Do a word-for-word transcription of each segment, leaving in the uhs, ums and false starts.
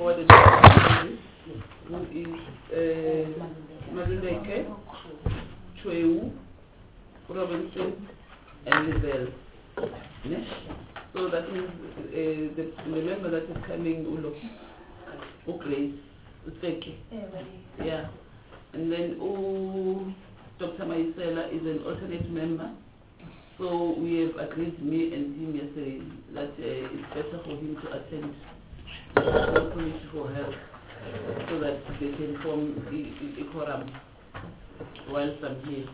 forwarded to who is uh, Madundeke, Chweu, Robinson, and Lizelle. So that means uh, the, the member that is coming, Ulo, Grace, Useke. Yeah. And then oh, Doctor Maisela is an alternate member. So we have agreed, me and him yesterday, that uh, it's better for him to attend the committee for health so that they can form a, a quorum whilst I'm here.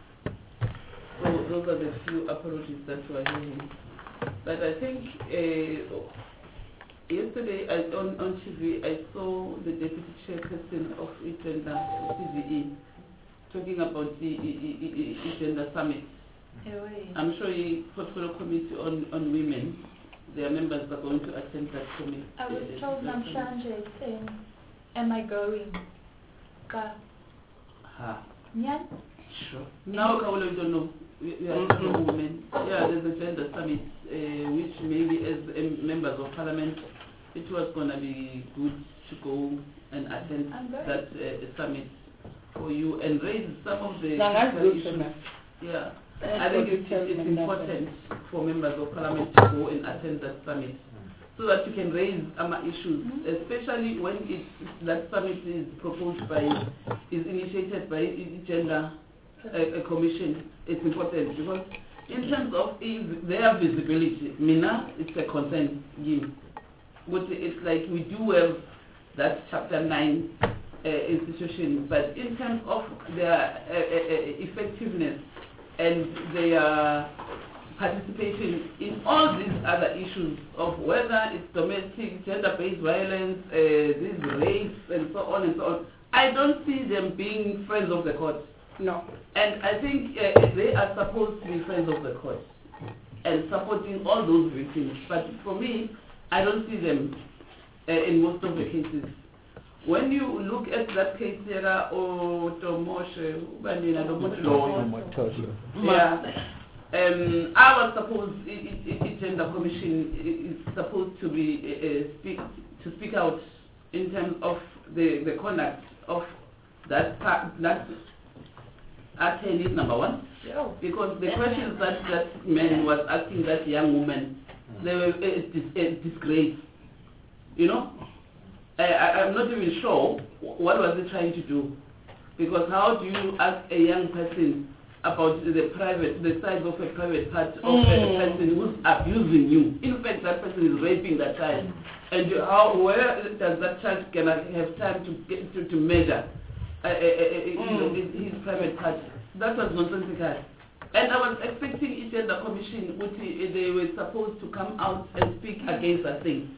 So those are the few apologies that were here. But I think uh, yesterday I, on, on T V I saw the deputy chairperson of Agenda C V E talking about the Agenda Summit. I'm sure the portfolio committee on, on women, their members are going to attend that committee. I was uh, told Namhlanje is saying, am I going? Ka. Ha. Nyan? Sure. Now Kawula, we don't know. We, we are mm-hmm. women. Yeah, there's a gender summit, uh, which maybe as um, members of parliament, it was going to be good to go and attend that uh, summit for you and raise some of the issues. Yeah. I think it's, it's important for members of parliament to go and attend that summit so that you can raise um, issues, mm-hmm. especially when it's, that summit is proposed by, is initiated by the Gender uh, Commission. It's important because in terms of their visibility, Mina, it's a concern game. But it's like we do have that chapter nine uh, institution, but in terms of their uh, uh, effectiveness and their participation in all these other issues of whether it's domestic, gender-based violence, uh, these rapes, and so on and so on, I don't see them being friends of the court. No. And I think uh, they are supposed to be friends of the court and supporting all those victims. But for me, I don't see them uh, in most of the cases. When you look at that case here, or Tomoshe, yeah, um, I was supposed, the Gender Commission is supposed to be uh, speak to speak out in terms of the the conduct of that that attorney number one, yeah. Because the questions that that man was asking that young woman, they were a, a, a disgrace, you know. I, I'm not even sure what was he trying to do, because how do you ask a young person about the private, the size of a private part of mm. a person who's abusing you? In fact, that person is raping that child, and you, how where does that child can have time to get to, to measure uh, uh, uh, mm. his, his private part? That was nonsensical. And I was expecting each and the commission, which they were supposed to come out and speak against that thing.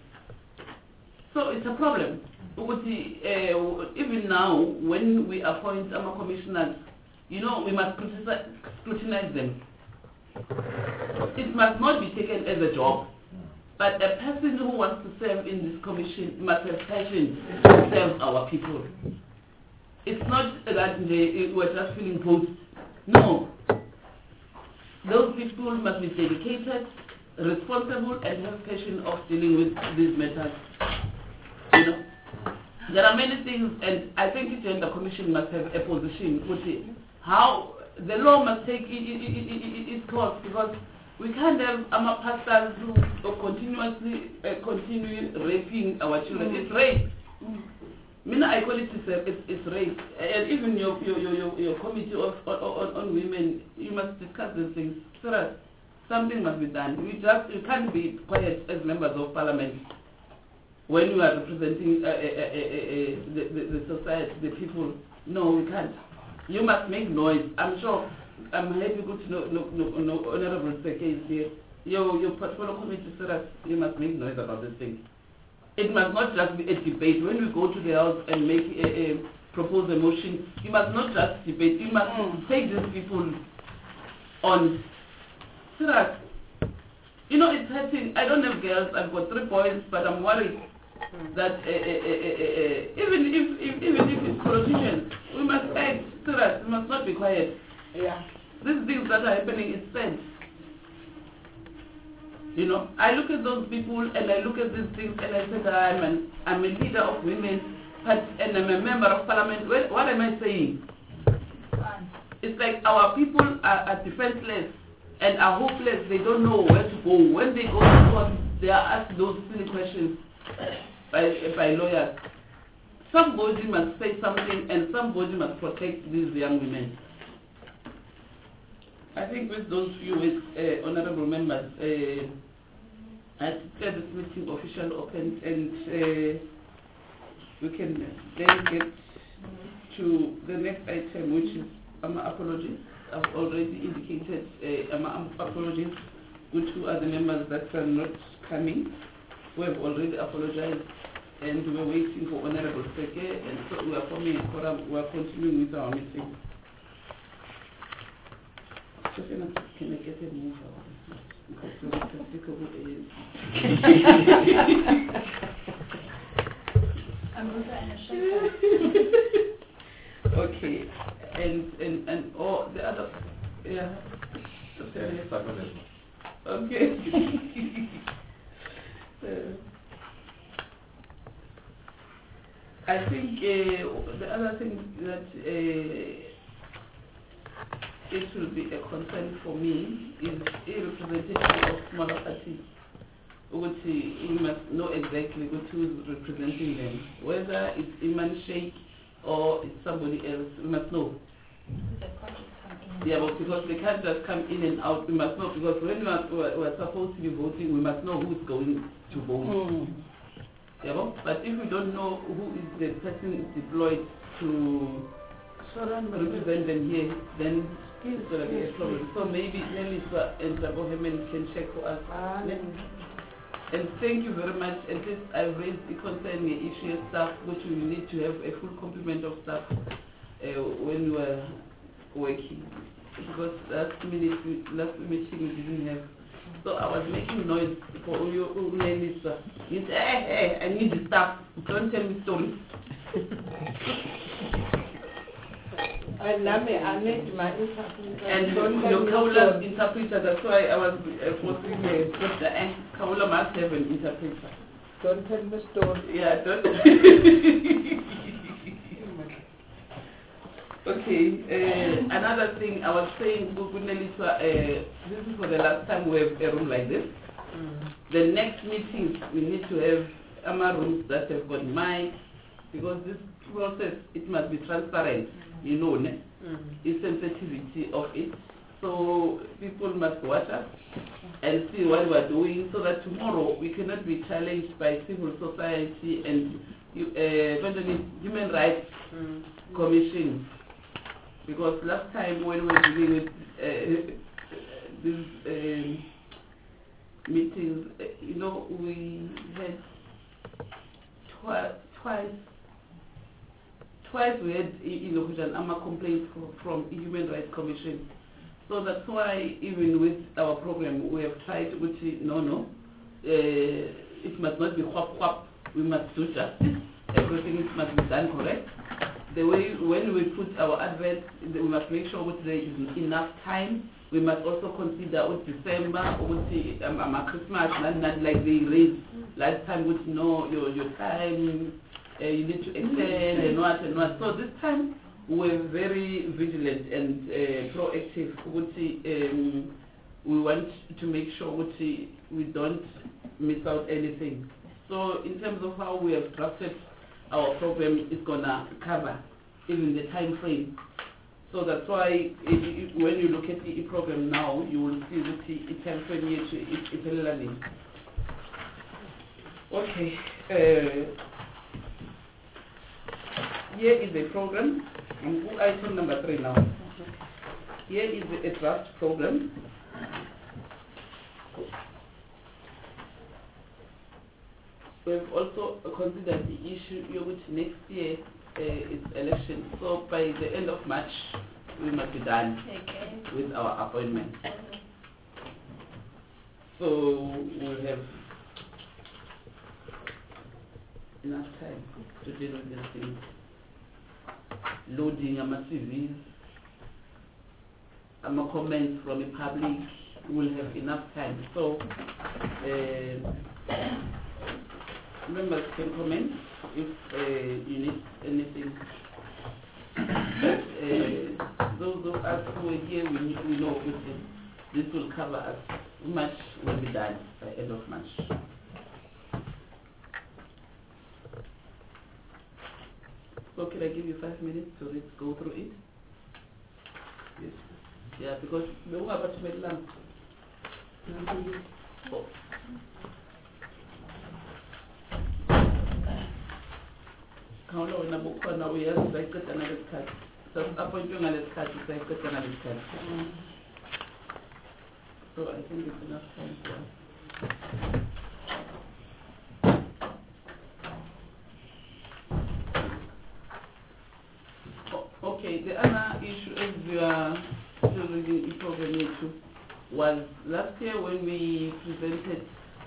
So it's a problem. Uh, even now, when we appoint our commissioners, you know, we must scrutinize them. It must not be taken as a job. But a person who wants to serve in this commission must have passion to serve our people. It's not that they were just feeling both. No. Those people must be dedicated, responsible, and have passion of dealing with these matters. You know, there are many things, and I think the Gender Commission must have a position with it. How the law must take it, it, it, it, its course, because we can't have our pastors who are continuously uh, continuing raping our children. Mm. It's rape. Mm. I mean, I call it it's, it's rape. And even your your your, your committee of on, on women, you must discuss these things. So something must be done. We just you can't be quiet as members of parliament when you are representing uh, uh, uh, uh, the, the, the society, the people. No, we can't. You must make noise. I'm sure, I'm happy to know, no, no, no, Honorable Seke is here. Your, your portfolio committee, sir, you must make noise about this thing. It must not just be a debate. When we go to the house and make a, a propose a motion, you must not just debate. You must mm. take these people on. Sir, you know, it's hurting. I don't have girls. I've got three boys, but I'm worried that uh, uh, uh, uh, even if, if even if it's politicians, we must act. Serious. We must not be quiet. Yeah. These things that are happening is sad. You know, I look at those people and I look at these things and I say that I'm, an, I'm a leader of women but, and I'm a member of parliament. Well, what am I saying? It's like our people are, are defenseless and are hopeless. They don't know where to go. When they go to court, they are asked those silly questions by, by lawyers. Somebody must say something and somebody must protect these young women. I think with those few words, uh, honorable members, uh, I declare this meeting officially opened and uh, we can then get to the next item, which is um, apologies. I've already indicated uh, um, apologies to other members that are not coming. We have already apologized and we're waiting for Honorable Seke, and so we are forming a forum. We are continuing with our meeting. Sophia, can I get a move out? Because so despicable is. I'm also in a shelter. Okay, and and and oh, the other, yeah. Okay. uh, I think uh, the other thing that uh, it will be a concern for me is a representation of smaller parties. Which we must know exactly who is representing them. Whether it's Iman Sheikh or it's somebody else, we must know. Yeah, but because they can't just come in and out, we must know, because when we are, we are supposed to be voting, we must know who is going to vote. Mm. Yeah, but if we don't know who is the person deployed to represent them here, then it's going to be a problem. So maybe Nelisa and Zabo Hemen can check for us. Ah, and thank you very much. At least I've raised the concern the issue of staff, which we need to have a full complement of staff uh, when we are working. Because last minute, last meeting we didn't have. So I was making noise for your Nelisa. He said, hey, hey, I need the staff. Don't tell me stories. And I need my interpreter. And your Kaula interpreter, that's why I was uh, forcing the doctor, and Kaula must have an interpreter. Don't tell the story. Yeah, don't. Okay, uh, another thing I was saying, Nelisa, uh, this is for the last time we have a room like this. Mm. The next meetings, we need to have AMA rooms that have got mics, because this process, it must be transparent. You know, ne? Mm. The sensitivity of it. So people must watch us and see what we are doing, so that tomorrow we cannot be challenged by civil society and uh, human rights mm. commission. Because last time when we were dealing with uh, these um, meetings, uh, you know, we had twi twice. Twice we had, you know, an AMA complaint from, from the Human Rights Commission. So that's why even with our program we have tried to say, no, no, uh, it must not be whap whap, we must do justice, everything must be done correct. The way when we put our adverts, we must make sure that there is enough time. We must also consider with December, with the, um, um, Christmas, not, not like they raised last time with no, your, your time. Uh, you need to extend and what and what. So this time we're very vigilant and uh, proactive. Um, we want to make sure we don't miss out anything. So in terms of how we have drafted our program, it's gonna cover even the time frame. So that's why if you, when you look at the program now, you will see that the time frame here to it's learning. Okay. Uh, Here is the program. I'm item number three now. Here is a draft program. We've also considered the issue which next year uh, is election. So by the end of March, we must be done okay. with our appointment. So we'll have enough time to deal with these things. Loading our C Vs, our comments from the public, we'll have enough time. So, uh, members can comment if uh, you need anything. But uh, those of us who are here, we, we know obviously this will cover us. Much will be done by end of March. So can I give you five minutes to read, go through it? Yes. Yeah, because we were about to make lunch. Oh. Kaula wena bukhona uyazi sayiqeda nalesikhathi. Sasappointwe ngalesikhathi sayiqeda nalesikhathi. So I think it's enough time for us. Okay, the other issue as we are still reading the program issue was last year when we presented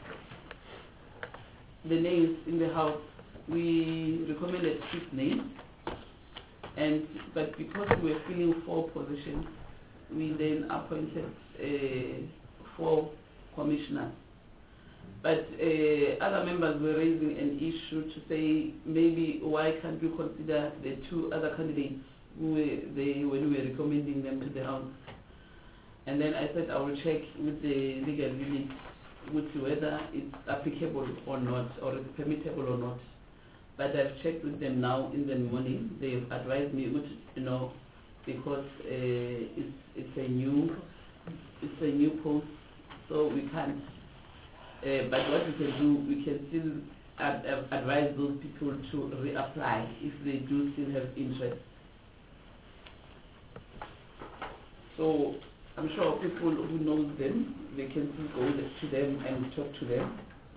the names in the House, we recommended six names, and but because we were filling four positions, we then appointed uh, four commissioners. But uh, other members were raising an issue to say maybe why can't we consider the two other candidates who were they when we were recommending them to the House. And then I said I will check with the legal unit with whether it's applicable or not, or it's permissible or not. But I've checked with them now in the morning. They've advised me, which, you know, because uh, it's it's a new it's a new post, so we can't. Uh, but what we can do, we can still ad ad advise those people to reapply if they do still have interest. So I'm sure people who know them, they can still go to them and talk to them.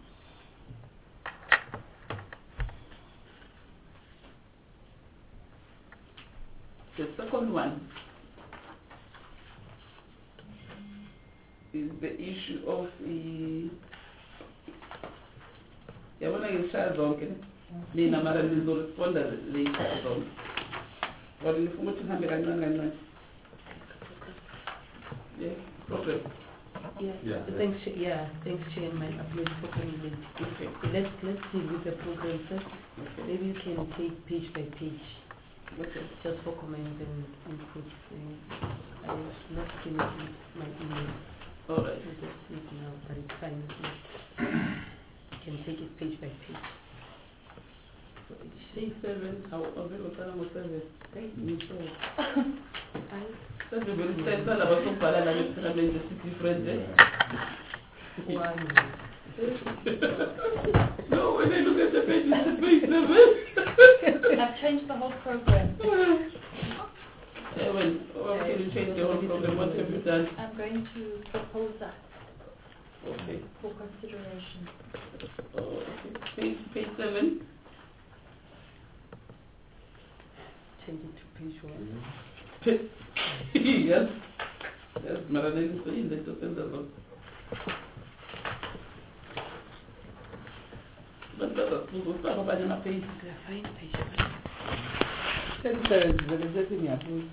The second one is the issue of the yabona ngishaya zonke nina mara nizoresponda later zonke kodwa nifuna ukuthi ngihambe kancane kancane. Yeah, program. Yeah, Yeah. thanks, Chair- yeah, thanks, Chairman. Apologies for coming late. Okay. Let's let's deal with the program first. Okay. Maybe you can take page by page, Okay. just for comments and inputs. And I was not finished my email. All right. I just see it now, but it's fine. You can take it page by page. So it's Page seven. How available seven? Right. Me too. I Seven will stand all about so far and it's different. eh? one. No, when I look at the page, it's page seven. I've changed the whole program. Seven. Oh, can you change the whole program? What have you done? I'm going to propose that Okay. for consideration. Oh, okay. Page, page seven. Change it to page one. Yes. Yes, Maranelli is saying that to send us on. But that's a smooth start of another page. We are fine, page one. Sentences, but it's just in your food.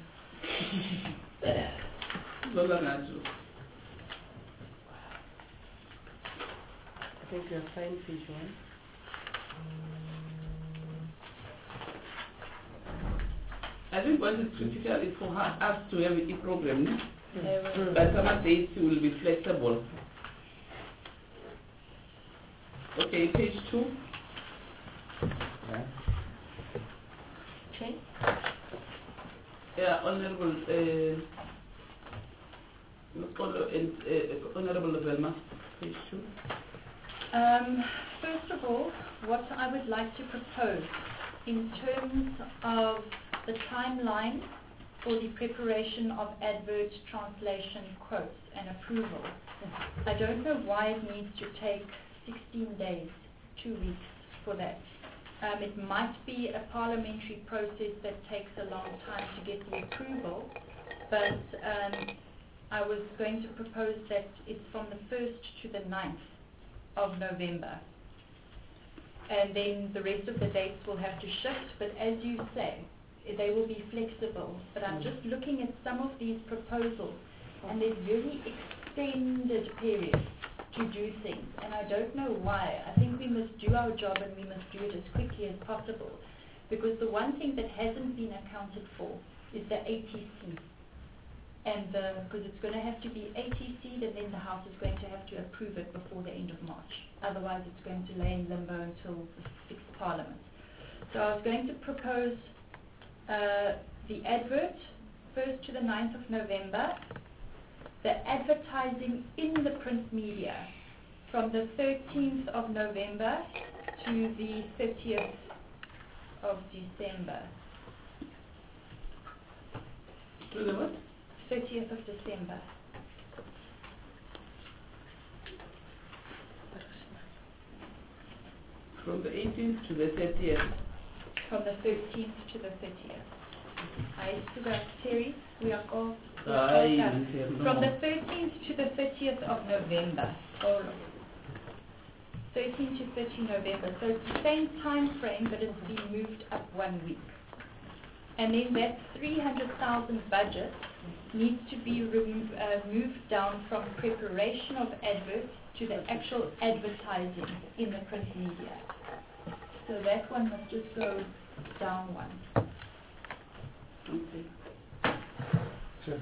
Lola Nacho. I think we are fine, page one. I think what is critical is for her, us to have a program, There were- but some dates will be flexible. Okay, page two. Yeah. Chair? Yeah, Honorable uh, Mokolo and uh, Honorable Velma, page two. Um, first of all, what I would like to propose in terms of the timeline for the preparation of advert translation quotes and approval. I don't know why it needs to take sixteen days, two weeks for that. Um, it might be a parliamentary process that takes a long time to get the approval, but um, I was going to propose that it's from the first to the ninth of November. And then the rest of the dates will have to shift, but as you say, they will be flexible. But I'm just looking at some of these proposals, and there's very extended period to do things, and I don't know why. I think we must do our job and we must do it as quickly as possible, because the one thing that hasn't been accounted for is the A T C. And because it's going to have to be A T C'd, and then the House is going to have to approve it before the end of March. Otherwise, it's going to lay in limbo until the sixth Parliament. So I was going to propose uh, the advert first to the ninth of November, the advertising in the print media from the thirteenth of November to the thirtieth of December. To the what? thirtieth of December. From the eighteenth to the thirtieth. From the thirteenth to the thirtieth. I still got Terry. We are all. Aye, From the thirteenth to the thirtieth of November. Oh, thirteenth to thirtieth November. So it's the same time frame, but it's been moved up one week. And then that three hundred thousand budget needs to be remo- uh, moved down from preparation of adverts to the actual advertising in the print media. So that one must just go down one. Okay. Sure.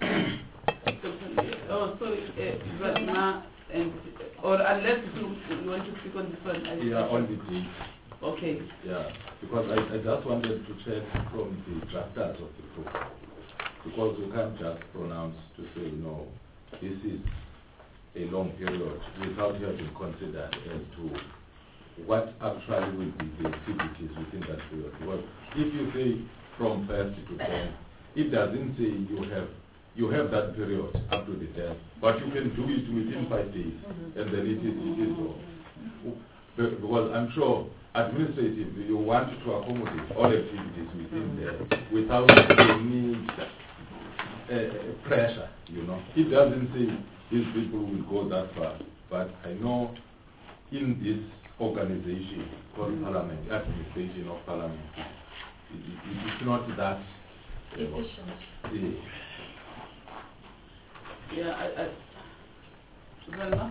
Oh, sorry, uh, Ratna, and or unless you, you want to speak on this one. I Yeah, on the date. Okay. Yeah, because I, I just wanted to check from the drafters of the book, because we can't just pronounce to say, no, this is a long period without having considered as to what actually will be the activities within that period. Because if you say from first to tenth, it doesn't say you have you have that period up to the tenth, but you can do it within five days, mm-hmm. and then it is it is all. Because I'm sure administratively you want to accommodate all activities within there without any uh, pressure, you know. It doesn't say these people will go that far, but I know in this organization called mm-hmm. Parliament, administration of Parliament, it, it, it is not that efficient. Uh, yeah, I, I Velma?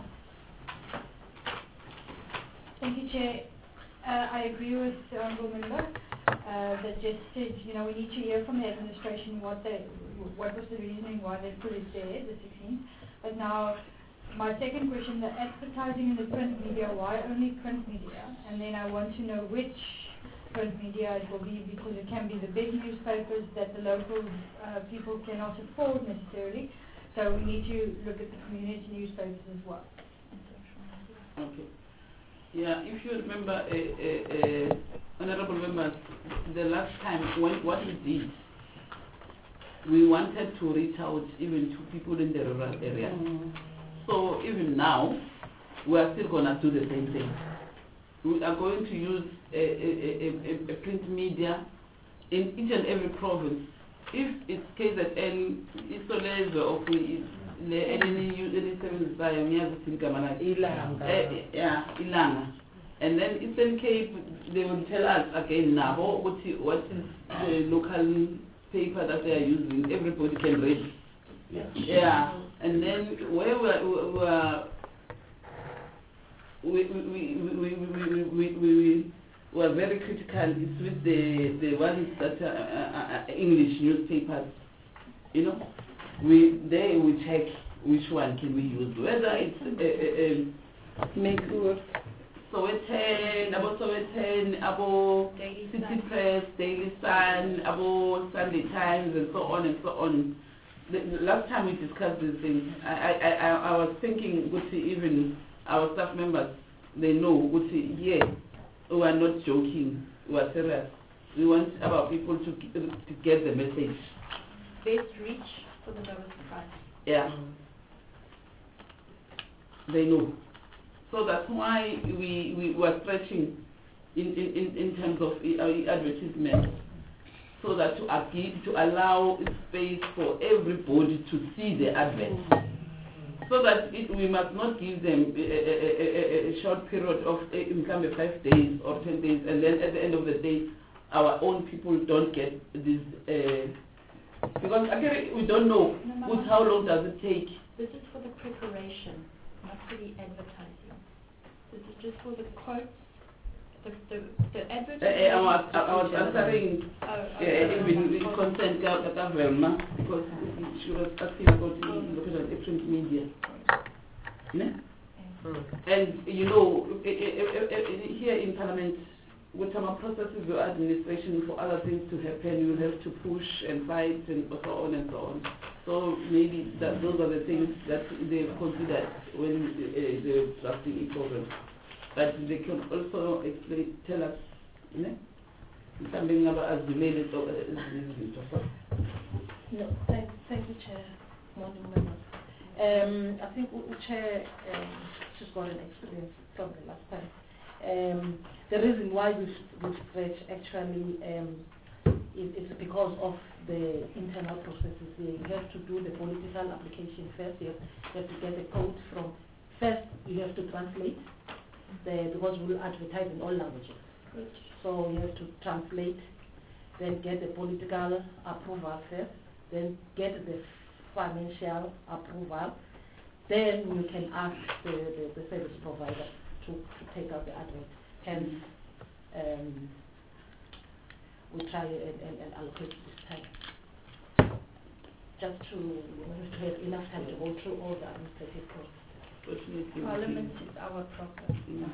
Thank you, Chair. Uh, I agree with the Honourable Member uh, that just said, you know, we need to hear from the administration what they, what was the reasoning why they put it there, the sixteenth. But now, my second question, the advertising in the print media, why only print media? And then I want to know which print media it will be, because it can be the big newspapers that the local uh, people cannot afford necessarily. So we need to look at the community newspapers as well. Okay. Yeah, if you remember, uh, uh, uh, Honourable Members, the last time, when, what we did, we wanted to reach out even to people in the rural area. Mm. So even now, we are still going to do the same thing. We are going to use a, a, a, a print media in each and every province. If it's K Z N, Isolezwe, or yeah, Ilanga. And then Eastern Cape, they will tell us again now what is, what is the local paper that they are using. Everybody can read. Yeah. Yeah. And then where we are, we we we we we we we we were very critical is with the the ones that are uh, uh, English newspapers. You know, we they we check which one can we use, whether it's uh, uh, uh, make Sowetan, about Sowetan, about City Press, Daily Sun, about Sunday Times, and so on and so on. The, the last time we discussed these things, I I I, I was thinking, would see even our staff members, they know, would see, yeah, we are not joking, we are serious. We want our people to to get the message. Best reach for the lowest price. Yeah. They know. So that's why we, we were stretching in, in, in terms of advertisement, so that to, ag- to allow space for everybody to see the advert. So that it, we must not give them a, a, a, a short period of income, five days or ten days, and then at the end of the day, our own people don't get this. Uh, because actually we don't know with how long does it take This is for the preparation, not for the advertising. This is just for the quotes. The, the, the Uh, advertising. I was, I was answering Oh, uh, okay. even with consent government because she was asking about the location of print media. Ne? And you know, eh, eh, eh, eh, here in Parliament, with some processes of administration for other things to happen, you have to push and fight and so on and so on. So maybe that those are the things that they considered when uh, they were drafting a program. But they can also explain, tell us, you know, something about as related to uh, No, thank, thank you, Chair. Morning, members. Um, I think the Chair, um, she's got an experience from the last time. Um, the reason why we've, we've stretched actually um, is, is because of the internal processes here. You have to do the political application first. You have, you have to get the code from, first you have to translate, the, because we'll advertise in all languages. Good. So you have to translate, then get the political approval first, then get the financial approval, then you can ask the, the, the service provider to, to take out the advert. Hence, um, we try and, and, and allocate this time. Just to, you know, to have enough time to go through all the administrative processes. Parliament is our problem. Mm.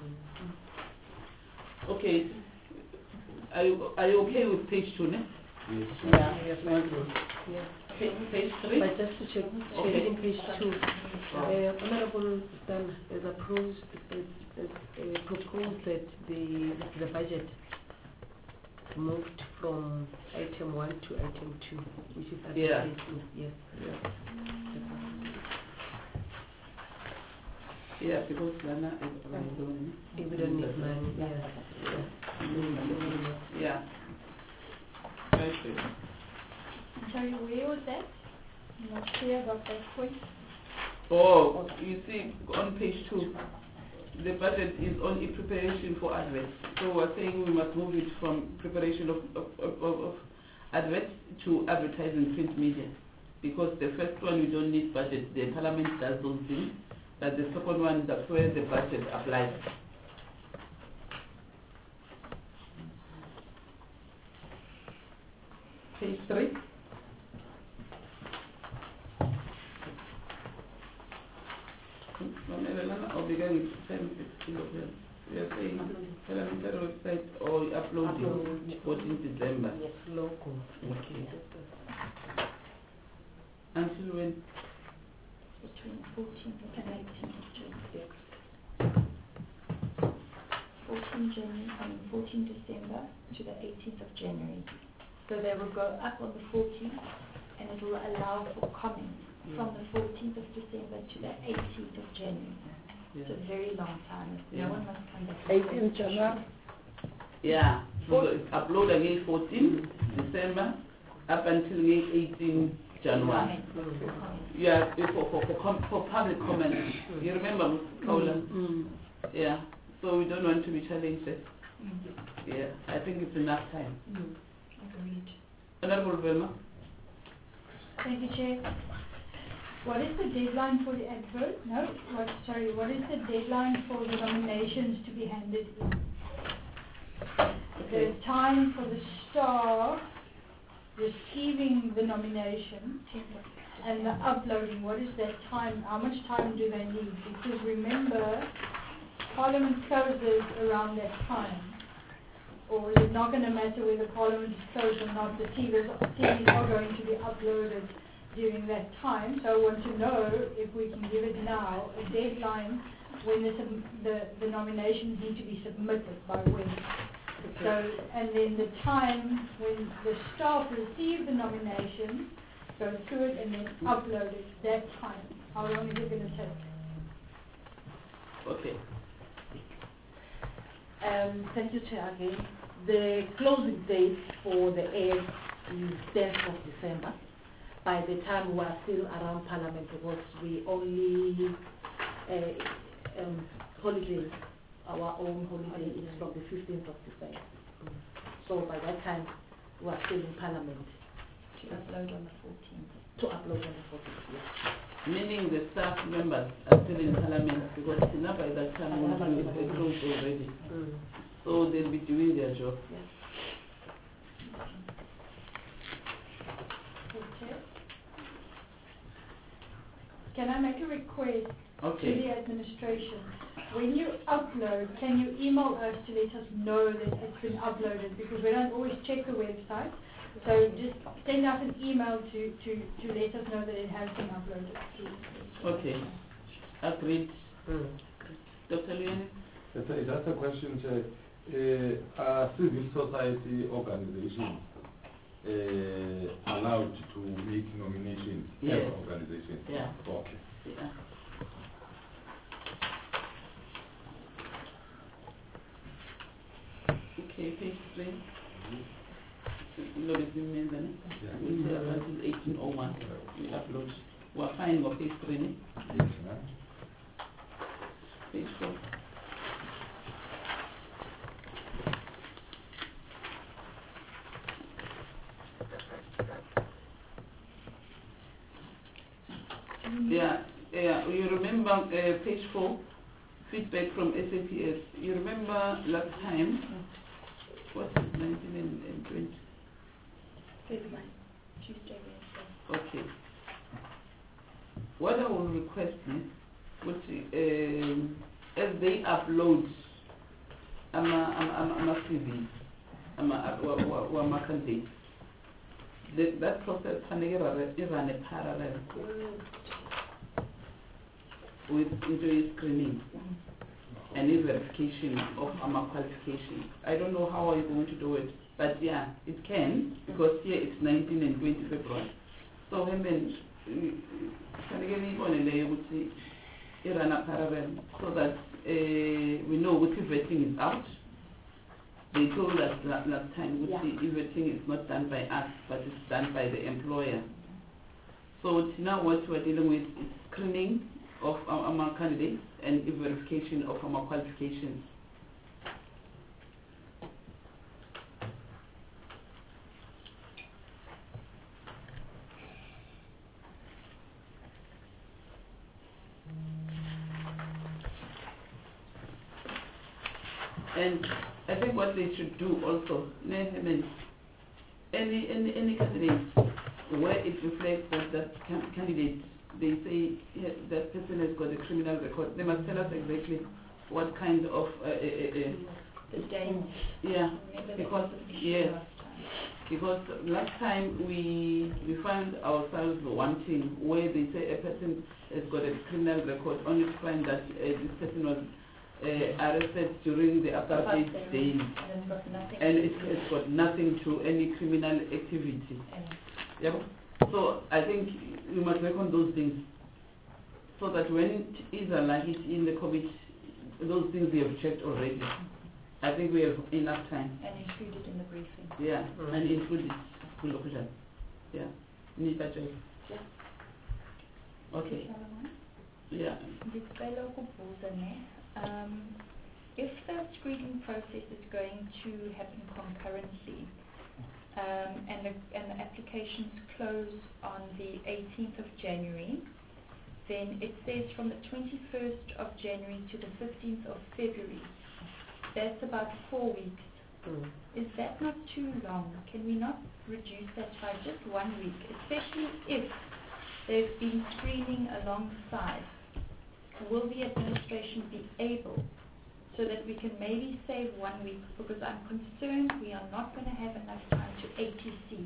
Mm-hmm. Okay. Are you, are you okay with page two, ne? Yes. Yeah, yes, ma'am. Yes. Page, page three? But just to check, Okay. check in page two, uh, Honorable Stan has approved, has, has uh, proposed that the, the budget moved from item one to item two, which is Yeah. advertising. Yes. Yeah, because Lana is alone. If we don't need money, yeah. Yeah. Yeah. Right. Sorry, where was that? I'm not clear about that point. Oh, you see, on page two, the budget is only preparation for adverts. So we're saying we must move it from preparation of, of, of, of, of adverts to advertising print media. Because the first one, we don't need budget. The Parliament does those things. But the second one, that's where the budget applies. Page three. I'll begin with ten kilograms. We are saying parliamentary website or uploading fourteenth December. Yes, local. Okay. Until when? Between fourteenth and eighteenth of January. fourteenth January, I mean fourteenth December to the eighteenth of January. So they will go up on the fourteenth and it will allow for comments from the fourteenth of December to the eighteenth of January. Yeah. It's a very long time. Yeah. No one must come back. eighteenth January. Yeah. So it's upload again fourteenth December up until eighteenth January. Yeah, for for for, com for public comment. You remember, Paula? Mm. Yeah. So we don't want to be challenged. Mm. Yeah. I think it's enough time. Mm. Agreed. Honorable Velma. Thank you, Chair. What is the deadline for the advert? No, what, sorry, what is the deadline for the nominations to be handed in? Okay. The time for the staff receiving the nomination and the uploading, what is that time? How much time do they need? Because remember, Parliament closes around that time. Or is it not going to matter whether Parliament is closed or not? The T Vs, T Vs are going to be uploaded during that time. So I want to know if we can give it now a deadline when the, the, the nominations need to be submitted by when. Okay. So, and then the time when the staff receive the nomination, go through it and then upload it, that time. How long is it going to take? Okay. Um, thank you, Chair, again. The closing date for the air is tenth of December. By the time we are still around Parliament, because we only uh, um, holiday, our own holiday is from the fifteenth of December. So by that time, we are still in Parliament. To upload on the fourteenth. to upload on the portal. Yes. Meaning the staff members are still in Parliament because Tina by that time will be closed already. Mm. So they'll be doing their job. Yes. Okay. Can I make a request to Okay. the administration? When you upload, can you email us to let us know that it's been uploaded? Because we don't always check the website. So just send us an email to, to, to let us know that it has been uploaded. Please. Okay. Agreed. Mm. Doctor Leon? Yes, sir, just a question, Chair. Uh, are civil society organizations uh, allowed to make nominations Yes. as organizations? Yeah. Okay. Yeah. Okay, page three. Load is in then. Yeah. We say about is eighteen oh one. We upload. We're fine with page three. ne? Yes, ma'am. Page four. Yeah, yeah. You remember uh, page four, feedback from S A P S. You remember last time? What is nineteen and, and twenty? February, Tuesday, Wednesday. Okay. What I will request is, which, um, as they upload ama ama ama ama C V, ama wa wa wa ma candidates, the- that process can be run a parallel with into a screening and a verification of our qualification. I don't know how are you going to do it, but yeah, it can, because here it's nineteen and twenty February. So I mean, can you run a parallel so that uh, we know what vetting is out. They told us la- last time what Yeah. the vetting is not done by us, but it's done by the employer. So now what we're dealing with is screening of our, our candidates and verification of our qualifications. And I think what they should do also, ne- I mean, any any any candidate where it reflects that that can- candidate, they say yeah, that person has got a criminal record. They must tell us exactly what kind of uh, uh, uh, uh, The dates. yeah, Remember that because was an issue yes, last time. because last time we we found ourselves wanting where they say a person has got a criminal record, only to find that uh, this person was uh, arrested during the apartheid Apartheid. days, And it's got nothing and to it's, do it's got nothing to any criminal activity. and Yeah. So I think we must work on those things, so that when it is like it in the COVID, those things we have checked already. I think we have enough time. and included in the briefing. Yeah, Mm. and include it. Full location. Yeah. Nita Joy. Yeah. Okay. Solomon? Yeah. Ngicela ukubuza ne, um, if the screening process is going to happen concurrently, um, and the and the applications close on the eighteenth of January, then it says from the twenty-first of January to the fifteenth of February. That's about four weeks. Mm. Is that not too long? Can we not reduce that by just one week, especially if there's been screening alongside? Will the administration be able, so that we can maybe save one week? Because I'm concerned we are not going to have enough time to A T C.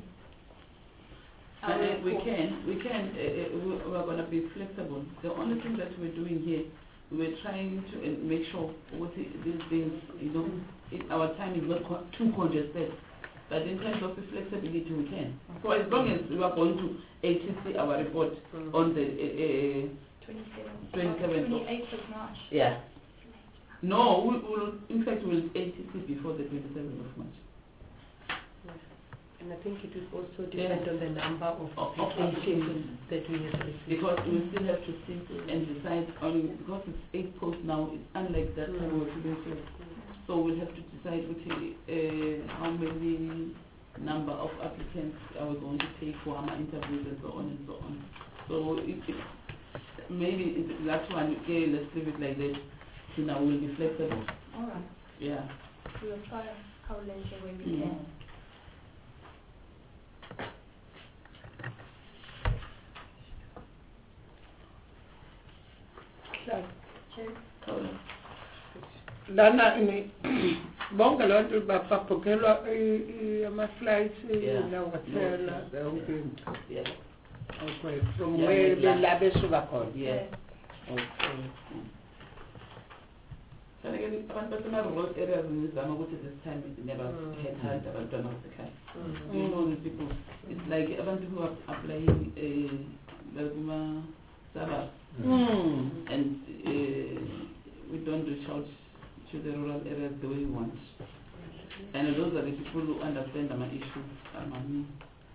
our And we report. can, we can, uh, uh, we- we're going to be flexible. The only thing that we're doing here, we're trying to uh, make sure with the- these things, you know, it, our time is not co- too congested. But in terms of the flexibility, we can. So as long as we are going to A T C our report Mm. on the, uh, uh, twenty-seventh, twenty-seventh of- twenty-eighth of March. yeah. No, we will, in fact, we'll A T C before the twenty-seventh of March. And I think it will also depend on the number of Of- of applications that we have received. Because we still have to sit and decide on, because it's eight posts now, it's unlike that time we were doing so. So we'll have to decide which, uh, how many number of applicants are we going to take for our interviews and so on and so on. So it, it, maybe it, that one, okay, let's leave it like that. You know, we'll be flexible. All right. Yeah. We'll try how later when we Mm. can. Chair? Paula. lana ini bonke loo nto baphaphokelwa ama-flights Yeah. nawatela yonke into Yeah. okay from Yeah, where like that. bela besuka khona Yes. okay Fanele abantu basema-rural areas ngizama ukuthi this time never headhunt abantwana basekhaya. Mm. You know the people. It's like abantu who are applying uh, like kuma-suburbs. Mm. And uh, we don't reach out to the rural areas the way we want. And those are the people who understand my issues. Um, I mean.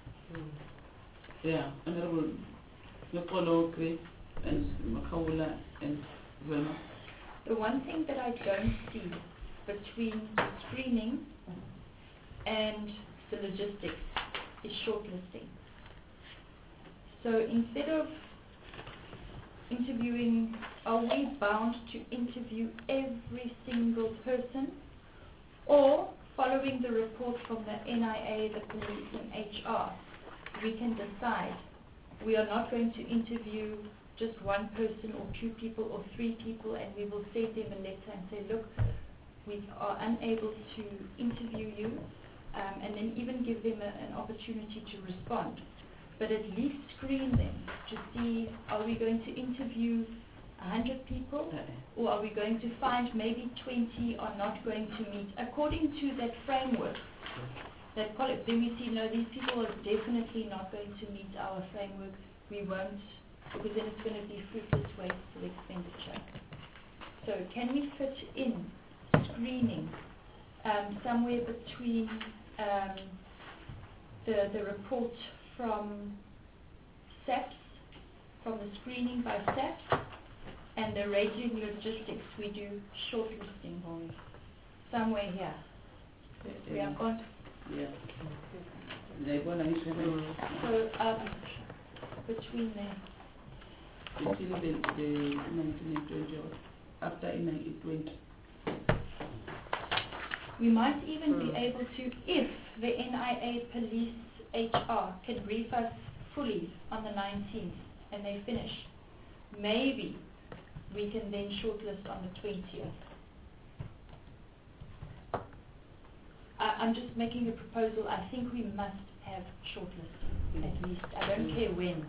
Yeah, Honorable Lekolo Kre and Makawula and Verma. The one thing that I don't see between screening and the logistics is shortlisting. So instead of interviewing, are we bound to interview every single person, or following the report from the N I A, the police and H R, we can decide we are not going to interview just one person or two people or three people, and we will send them a letter and say, look, we are unable to interview you, um, and then even give them a, an opportunity to respond. But at least screen them to see, are we going to interview one hundred people, or are we going to find maybe twenty are not going to meet according to that framework? That call it, then we see, no, these people are definitely not going to meet our framework. We won't, because then it's going to be fruitless wasteful expenditure. So can we fit in screening um, somewhere between um, the, the report from S A P S, from the screening by S A P S, and the raging logistics we do shortlisting on somewhere here? We are going to, Yeah. Mm. so um, between there. Between the, the nineteen and twenty, or after nineteen twenty. We might even be able to, if the N I A, police, H R can brief us fully on the nineteenth and they finish, maybe we can then shortlist on the twentieth. I, I'm just making a proposal. I think we must have shortlisting, at least. I don't care when.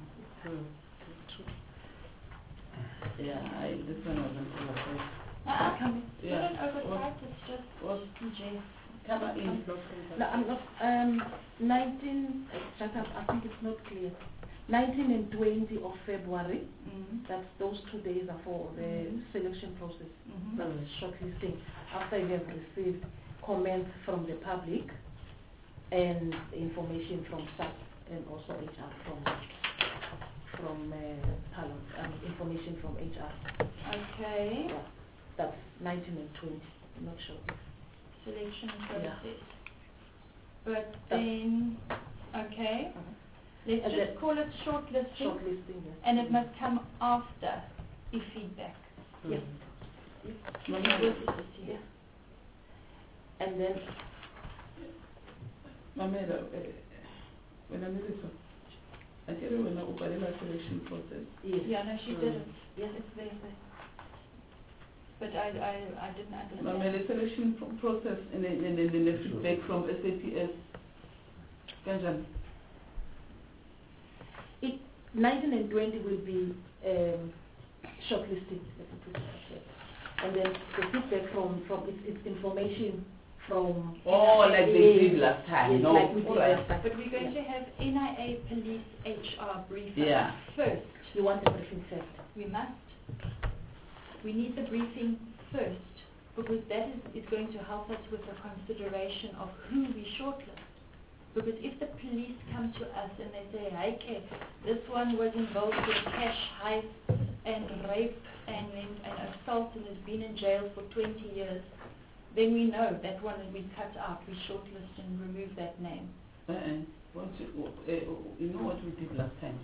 Yeah, I, this one wasn't oversight. Uh, come Yeah. It's not an oversight, it's just What? P J. Come in. No, I'm not, um, nineteen, uh, shut up, I think it's not clear. nineteen and twenty of February, Mm-hmm. that's those two days are for the Mhm. selection process, Mm-hmm. that's shortlisting. After you have received comments from the public and information from S A P and also H R from, from uh, talent, um, information from H R. Okay. Yeah, that's nineteen and twenty, I'm not sure. Selection Yeah. process. But That's- then, okay, Uh-huh. let's And just the- call it shortlisting, Shortlisting, yes. and it must come after the feedback. Yes. Yes. Yeah. And then, Mamela, uh, when I made it, I tell you when I opened the selection process. yes. Yeah, no, she Mm. didn't. Yes. It's there, there. But I, I, I didn't understand. Mamela, selection pro- process and then, and then the feedback from S A P S. Kanjani? It, nineteen and twenty will be um, shortlisting, let me put it like that. And then the feedback from, from it's, it's information from... Oh, like they did last time. Yes, No, like we did alright. last time. But we're going to have N I A, police, H R brief us Yeah. first. You want the briefing first? We must. We need the briefing first, because that is, is going to help us with the consideration of who we shortlist. Because if the police come to us and they say, hey, okay, this one was involved in cash heist and rape and, and, and assault and has been in jail for twenty years, then we know that one we cut out, we shortlist and remove that name. Uh, what you, uh, you know what we did last time?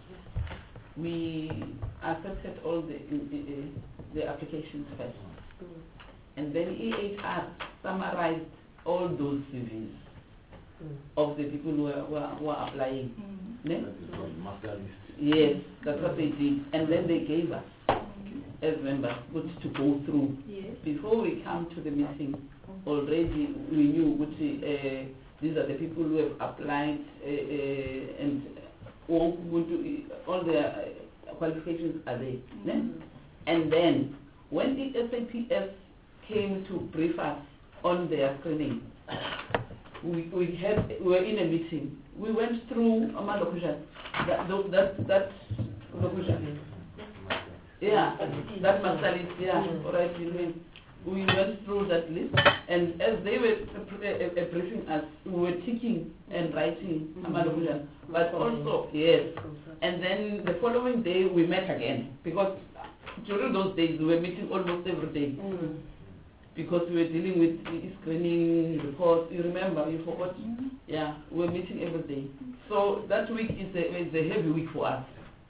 We accepted all the uh, the applications first, Mm. and then E H R summarized all those C Vs Mm. of the people who were, were, were applying. Mm. Ne? That is called master list. Yes, that's what they did, and then they gave us Mm. as members what to go through. Yes. Before we come to the meeting, already we knew which uh, these are the people who have applied uh, uh, and all, all their uh, qualifications are there. Ne? Mm. And then when the S A P S came to brief us on their screening, we, we had we were in a meeting. We went through Ama location. That that that location. Yeah, that master list. Yeah, all right. You mean we went through that list, and as they were uh, uh, uh, briefing us, we were ticking and writing Ama location. But also yes, and then the following day we met again because during those days we were meeting almost every day. Mm. Because we were dealing with the screening reports. You remember, you forgot? Mm. Yeah, we were meeting every day. So that week is a, is a heavy week for us.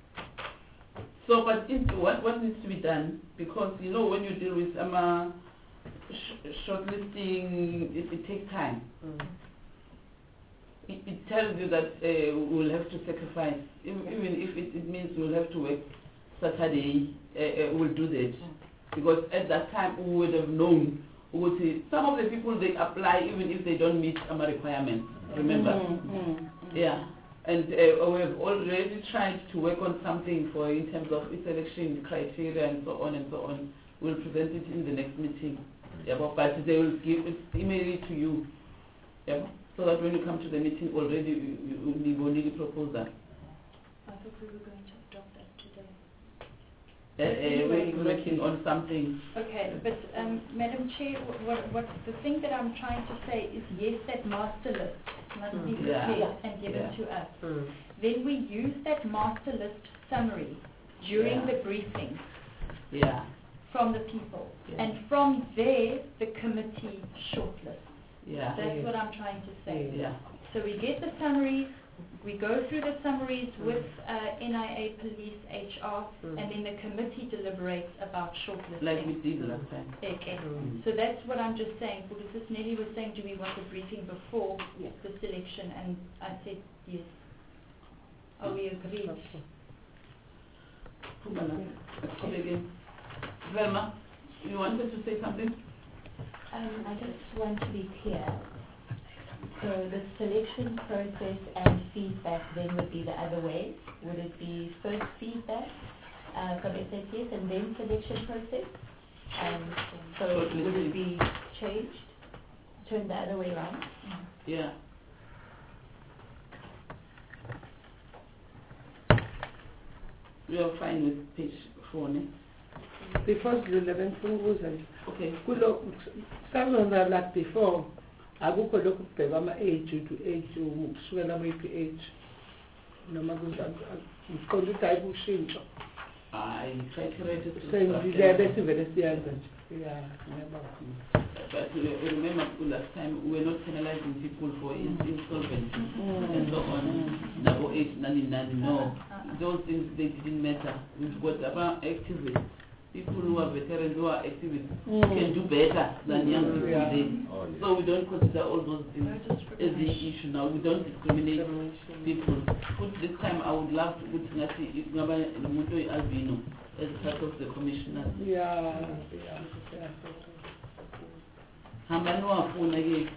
So, but it, what, what needs to be done, because, you know, when you deal with um, uh, sh shortlisting, it, it takes time. Mm. It, it tells you that uh, we'll have to sacrifice, even, even if it, it means we'll have to work Saturday, uh, uh, we'll do that. Because at that time we would have known, we would say, some of the people they apply even if they don't meet our requirements, remember? Mm, mm. Yeah, and uh, we have already tried to work on something for in terms of selection criteria and so on and so on. We'll present it in the next meeting. Yeah, but, but they will give it, email it to you. Yeah, so that when you come to the meeting already you, you, you will need a proposal. I thought we were going to adopt that today. Uh, uh, Anyway. we're working on something. Okay, but um, Madam Chair, what, what the thing that I'm trying to say is yes, that master list must be Mm. Yeah. prepared and given Yeah. to us. Mm. Then we use that master list summary during Yeah. the briefing Yeah. from the people, Yeah. and from there the committee shortlist. Yeah. That's what I'm trying to say. Yeah. So we get the summaries, we go through the summaries with uh, N I A, police, H R, Mm. and then the committee deliberates about shortlisting. Like we did last time. Okay. Mm. So that's what I'm just saying, because this Nelly was saying, do we want a briefing before Yes. the selection? And I said yes. Are we agreed? Okay. Pumana, come again. Velma, you wanted to say something? Um, I just want to be clear. So the selection process and feedback then would be the other way. Would it be first feedback uh, from S A P S and then selection process? Um, so would it be changed, turned the other way around? Yeah. We are fine with page four, ne? Before sidlule bengifunguza nje. Okay. Kulo kusazona like before akukho lokhu kubheka ama-age to age kusukela kwiphi age noma ngiqonda ukuthi hayi kushintsho I calculated to sendiyabe sivele siyenza nje ya ngiyabona. But uh, remember last time we were not penalizing people for in insolvency and so on. Number eight, nine, nine, no. Those things they didn't matter. We've got about activists, people who are veterans who are activists who can do better than young people Yeah. did. Oh, yes. So we don't consider all those things No as the issue now. We don't discriminate people. Put this time I would love to put Ngati Ngaba Muto Albino as part of the commissioner. Yeah, yeah, yeah. Hambani wafuna ke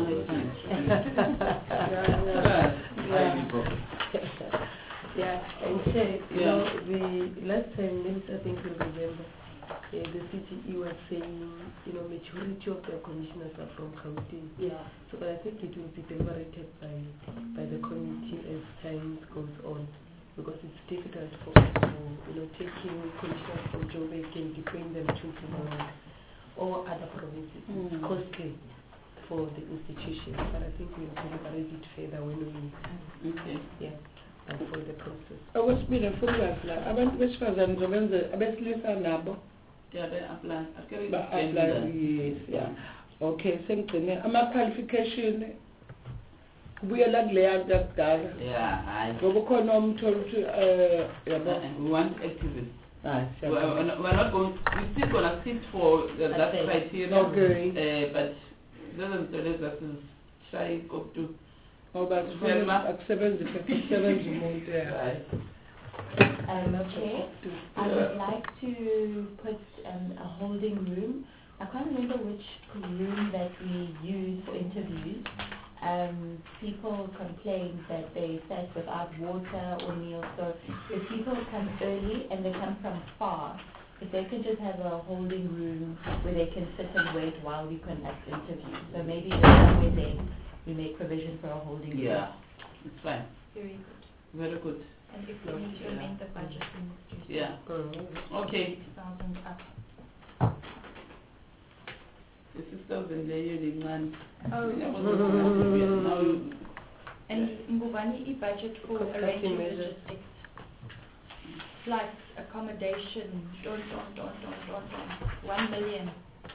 Yeah, and say, you Yeah. know, the last time, Minister, I think you remember, uh, the C T E was saying, you know, majority of the commissioners are from Gauteng. Yeah. So, but I think it will be deliberated by by the committee as time goes on, because it's difficult for us to, you know, taking commissioners from Joburg and deploying them to Zimbabwe or other provinces. It's Mm. costly for the institution, but I think we'll deliberate it further when we, Okay. yeah, and for the process. Okwesibili mfuna ukwazi la abantu besifazane zobenza abesilisa nabo Yeah, they apply. I carry the same ba-apply that. yes yeah okay sengigcine ama-qualification kubuyela kuleya yakudala Yeah, hayi. ngoba ukhona umthola ukuthi eh yabo Uh, we want activists. ah We're, we're not we're not going, we're still going to sit for uh, that Okay. criteria. Okay. Uh, but doesn't tell us that is shy go to. ngoba sifuna akusebenze akusebenze umuntu yeah. Right. Um, okay. I would like to put um, a holding room. I can't remember which room that we use for interviews. Um, people complained that they sat without water or meals. So if people come early and they come from far, if they could just have a holding room where they can sit and wait while we conduct interviews. So maybe somewhere there we make provision for a holding room. Yeah, it's fine. Very good. Very good. And if we need to amend the budget, we must do so. Yeah. Mm. Okay. six thousand up. The sisters in there, you didn't Oh, Now you- and Ngubani, e-budget for Cost-cutting arranging measures. logistics, flights, accommodation, don, don, don, don, don, don, one million.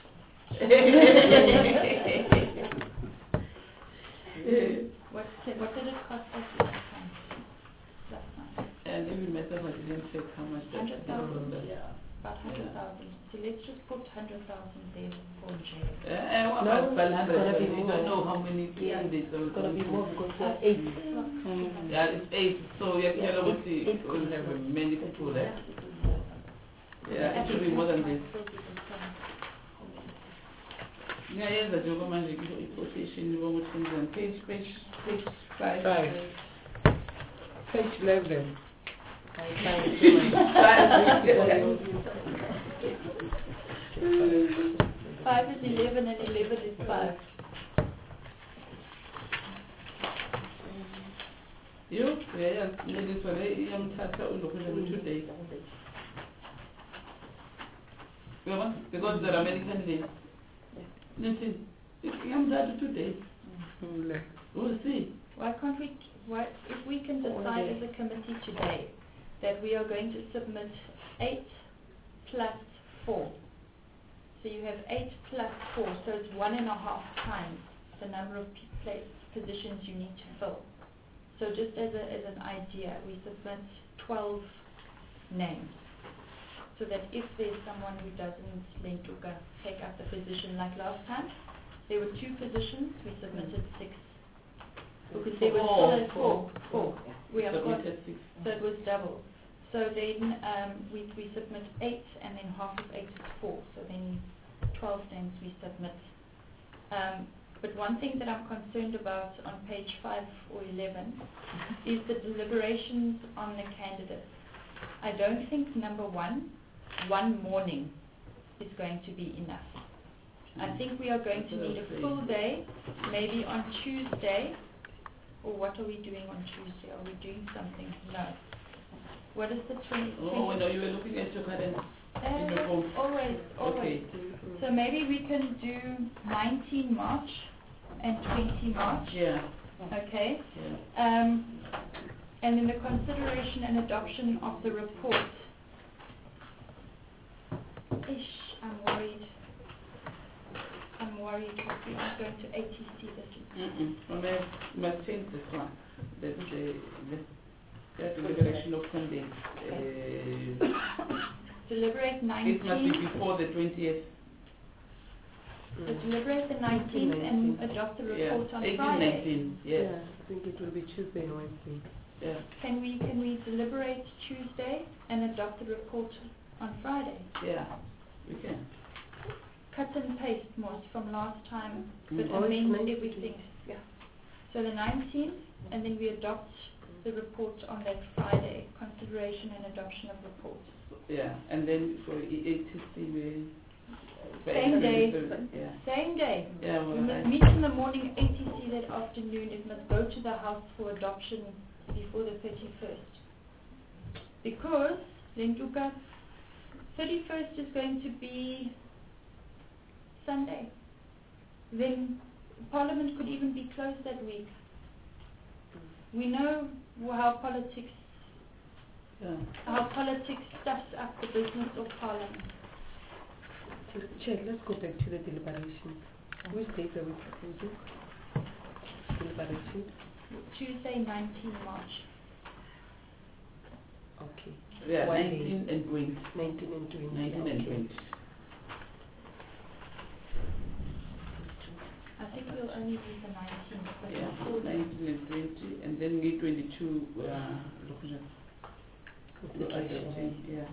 What, what did it cost us last time? Last time? And even myself, I didn't check how much that Hundred thousand, was. yeah, about hundred thousand. So let's just put hundred thousand there for jail. Uh, what No, about one hundred? it's gonna be You more. don't know how many Yeah, candidates are It's gonna be going more to- because we are eight. Yeah, it's eight. So we Yeah, are going it's to eight we'll have many people there. The Yeah, it should be more than this. applicants might still be the same. Yeah, yes, the job manje quotation on page page page five. Five. Page eleven. Thank you so much. Five is eleven and eleven is five. You? Yeah, yeah. This one, I'm Tata Ulokuja two days. Remember? Because there are many candidates. Listen, I'm Tata two days. Mm. We'll see. Why can't we, why, if we can decide as a committee today that we are going to submit eight plus four. So you have eight plus four, so it's one and a half times the number of p- place, positions you need to fill. So just as, a, as an idea, we submit twelve names. So that if there's someone who doesn't Lentuka take up the position like last time, there were two positions, we submitted six. Because there was Four. still a four, four. We have got, Submitted six. so it was double. So then um, we, we submit eight, and then half of eight is four. So then twelve names we submit. Um, but one thing that I'm concerned about on page five or eleven is the deliberations on the candidates. I don't think number one, one morning is going to be enough. I think we are going to need a full day, maybe on Tuesday. Or what are we doing on Tuesday? Are we doing something? No. What is the twenty? Oh, no, you were looking at your calendar. in your Uh, phone. always, always. Okay. So maybe we can do nineteen March and twenty March. Yeah. Okay. Yeah. Um, and then the consideration and adoption of the report. Ish, I'm worried. I'm worried that we are going to A T C this week. Mm-mm. We must, we must change this one. The, the, the, the deliberation of candidates. Uh, Deliberate it must be nineteen. before the twentieth. So deliberate the nineteenth and adopt the Yeah. report on eighteen, Friday. nineteen. Yeah, Yes. I think it will be Tuesday and Wednesday. Yeah. Can we can we deliberate Tuesday and adopt the report on Friday? Yeah. We can. Cut and paste most from last time, but Mm. Oh, it's amend nineteenth. everything. Yeah. So the nineteenth, and then we adopt the report on that Friday. Consideration and adoption of report. Yeah. And then for A T C, we. Same day. Yeah. Same day. Yeah. We Well, must I- meet in the morning, A T C that afternoon. It must go to the House for adoption before the thirty-first. Because, Lentuka, thirty-first is going to be Sunday. Then Parliament could even be closed that week. We know how politics, yeah. how politics stuffs up the business of Parliament. Chair, let's go back to the deliberations. Which date are we proposing? Deliberations? Tuesday, nineteenth March. Okay. Yeah, One nineteen and twenty. nineteen and twenty. nineteen and okay. twenty. I think we'll only do the nineteenth. But Yeah, before that- nineteen and twenty, and then May twenty-two, uh, location. Application. Yeah.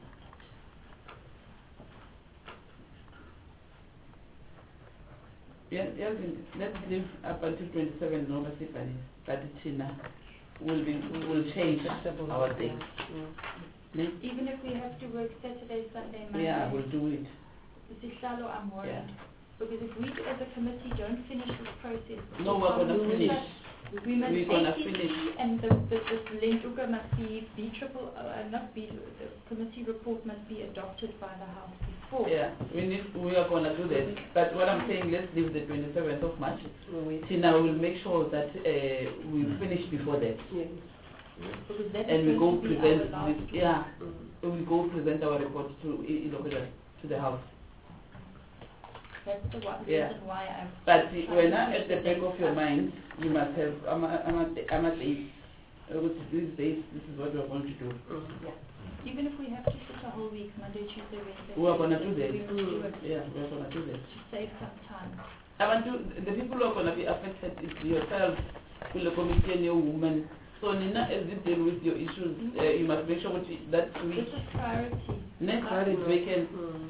Yeah, yeah, then let's leave up until twenty-seven, no, but but Tina will be, will change our day. Ne? Even if we have to work Saturday, Sunday, Monday. Yeah, we'll do it. Sihlalo, I'm worried. Yeah. Because if we as a committee don't finish this process, No, we're gonna we finish. must- we must We're gonna A C C finish. and the, the, the Lentuka must be, B triple, uh, not B, the committee report must be adopted by the House before. Yeah, we need, we are gonna do that. But what I'm saying, let's leave the twenty-seventh of March. Tina will make sure that uh, we finish before that. Yes. Because that And is we going go to be present, our last this- yeah, we go present our report to, I- I- to the House. That's the one Yeah. reason why I'm. But trying when to at push the the back dates of your up. mind, you must have, I'm a, I'm a, I'm a days. Uh, with these days, this is what we're going to do. Yeah. Even if we have to sit a whole week, Monday, Tuesday, Wednesday. We are gonna do Thursday, that. We must do it Yeah, we're gonna do that. to save some time. I want to, the people who are gonna be affected is yourself, the committee and your woman. So Nina, as you deal with your issues, uh, you must make sure that you- that week, This is priority. next Priority. is vacant.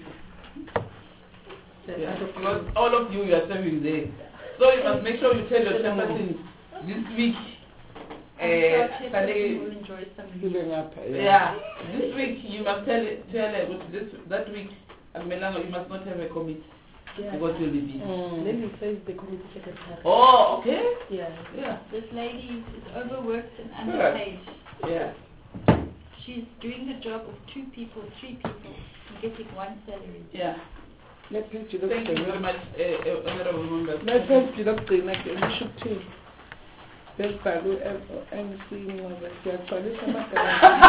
The Yeah, other because all of you, you are serving there. So you must make sure you tell your chairperson this week. I'm sure Uh, Chairperson Sunday- will enjoy some Feeling up, yeah, this week you must tell it, tell it, with this, that week, Agmelanga, you must not have a committee Yeah. because you'll be busy. Mm. Let me say the committee secretary. Oh, okay. Yeah. Yeah, This lady is overworked and Good. underpaid. yeah. She's doing the job of two people, three people, and getting one salary. Yeah. Let's do Thank you very much, uh, uh, honorable members. Let's do the thing like we should too. Let's do anything over here. So this is what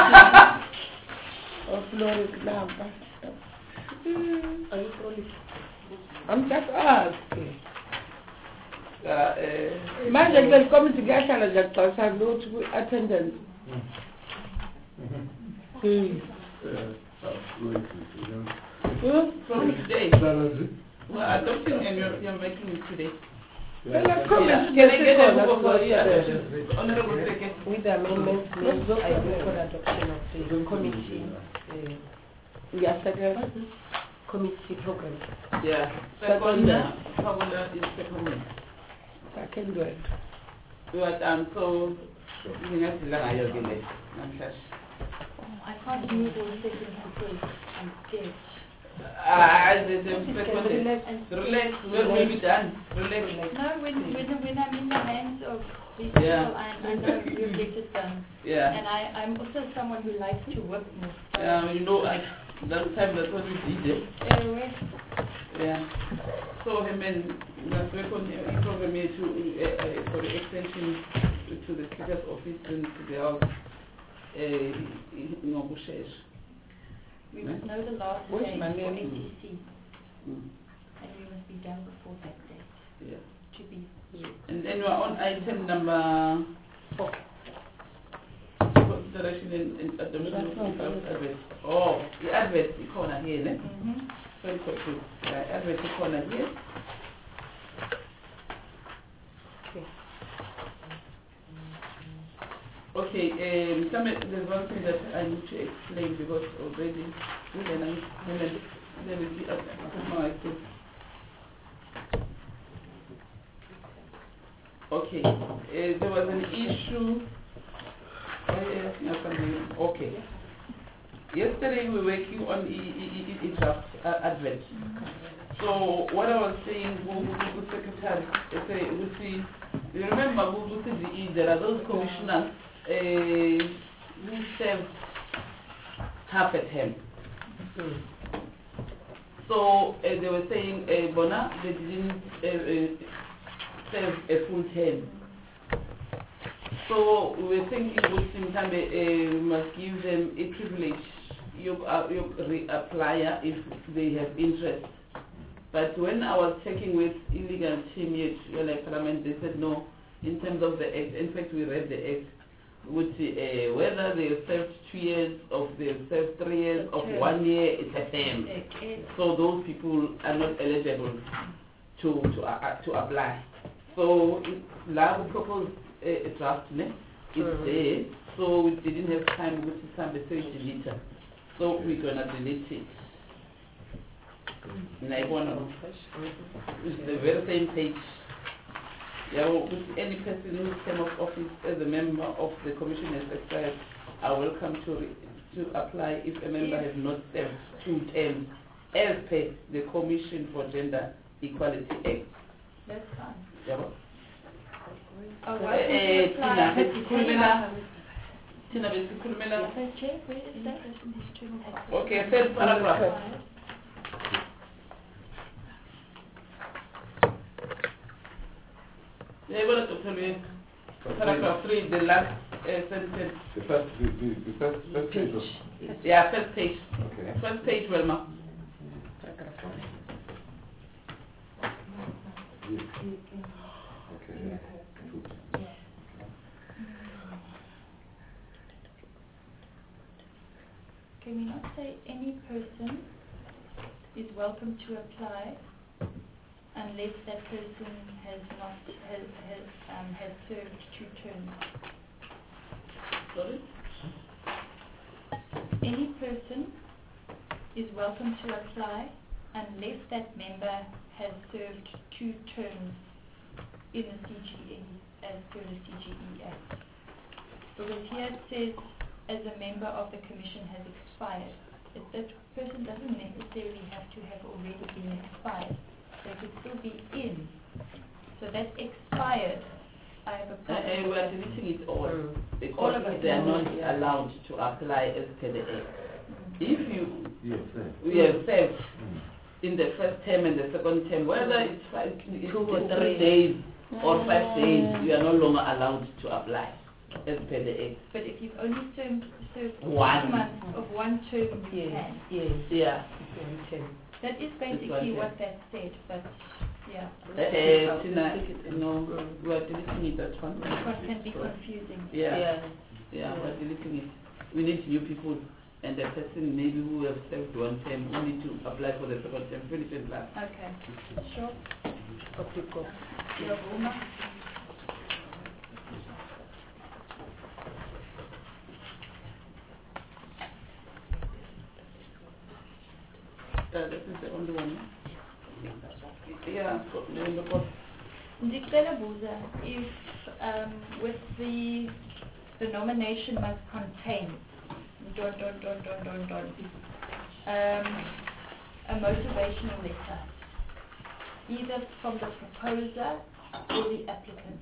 of Florida Lampa. Are you calling? I'm just asking. Uh, uh, Manje kule committee kuyahlala nje kuxoxa ukuthi attendance. Hmm. Huh? From today, we're adopting and you're, you're making it today. Phela Yeah. comments Can I get a ngesikhola book of yeah. yeah. Honorable Secretary? With the amendments made, I move for adoption of the committee, uh, Ngiyasekela. committee program. Yeah. Second, uh, Fabula is second. Second word. We are done, so ngingadila ngayo ke le namhlanje. I can't use all the seconds because I'm scared. Ah, the the second. Relax. Relax, we'll we'll be done. Relax. No, when, when, when I'm in the hands of these Yeah. people, I, I know you'll get it done. Yeah. And I, I'm also someone who likes to work more. So Yeah, you know, I, that time that's what we did. Eh? Anyway, Yeah. So, I mean, that's why you program me to, uh, uh, for the extension to the Speaker's office and to the House, uh, in Ngobushesh. we must know the last Where's day my for A name? T C, Mm. and we must be done before that date Yeah. to be. And then we're on item number Four. consideration and, and adoption of the advert. Oh, the advert, the corner here, ne? Mm-hmm. Very quick, quick. Uh, advert, the corner here. Okay. Okay, um, some, there's one thing that I need to explain because already, then I'm, then there will be a, no, I think. Okay, uh, there was an issue. Oh, yes, no, something. Okay. Yesterday we were working on a, a, a, a draft uh, advert. So what I was saying, Google Secretary, say, we see, you remember Google C D E, there are those commissioners uh, who served half a term. Mm. So uh, they were saying, uh, Bona, they didn't uh, uh, serve a full term. So we were thinking with Simtambe, uh, we must give them a privilege, you, uh, you reapplier if they have interest. But when I was checking with illegal team yet, like Parliament, they said no, in terms of the act. In fact, we read the act, which uh, whether they have served two years, or they have served three years, of one year, it's a term. So those people are not eligible to to uh, to apply. So la we propose a, a draft, ne? It's there. So we didn't have time to some message deleter. So we're gonna delete it. And I wanna it's the very same page. Yeah, well, with any person who came of office as a member of the commission has expired, are welcome to re to apply if a member has not served two terms as per the Commission for Gender Equality Act. That's fine. Yeah, well. Oh, Eh, why eh, would you apply? Tina, besikhulumela- Tina, besikhulumela- Madam Chair, where is that? Okay, third paragraph. Yeah, well, Doctor Louis, paragraph three, the last uh, sentence. The first, the, the, the first, first page of, Yeah, first page. okay. First page, Wilma. Yes. Okay, yeah. Two. Can we not say any person is welcome to apply unless that person has not has has um, has served two terms? Sorry? Any person is welcome to apply unless that member has served two terms in the C G E as per the C G E Act. Because here it says, as a member of the commission has expired. If that person doesn't necessarily have to have already been expired. They could still be in. So that expired, I have a Uh, problem. uh, we with are that. deleting it all All because of it. they are not Yeah. allowed to apply as per the Act. If you Yes, sir. we have served Mm. in the first term and the second term, whether it's five, it's Two or it's three. three days or five days, you are no longer allowed to apply as per the Act. But if you've only served, served One. six months of one term, you Yes, can. yes. Yeah. One term. That is one basically term. what that said, but yeah, Uh, Tina, no, we are deleting it, that one. this one can be confusing. Yeah, yeah, Yeah. we are deleting it. We need new people and the person maybe who have served one term who need to apply for the second term, finish it last. Okay, sure. Public copy. Yeah, Wilma? Uh, this is the only one. Yeah, so, the boss. Ndicela buza, if um, with the the nomination must contain dot dot dot dot dot dot um, a motivational letter, either from the proposer or the applicant.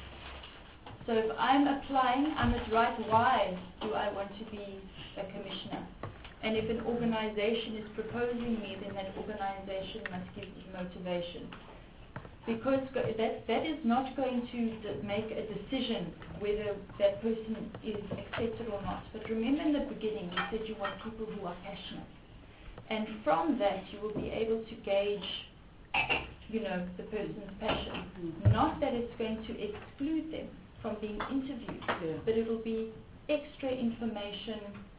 So if I'm applying, I must write why do I want to be a commissioner. And if an organization is proposing me, then that organization must give me motivation. Because go- that, that is not going to d- make a decision whether that person is accepted or not. But remember in the beginning, you said you want people who are passionate. And from that, you will be able to gauge, you know, the person's passion. Not that it's going to exclude them from being interviewed, Yeah. but it will be extra information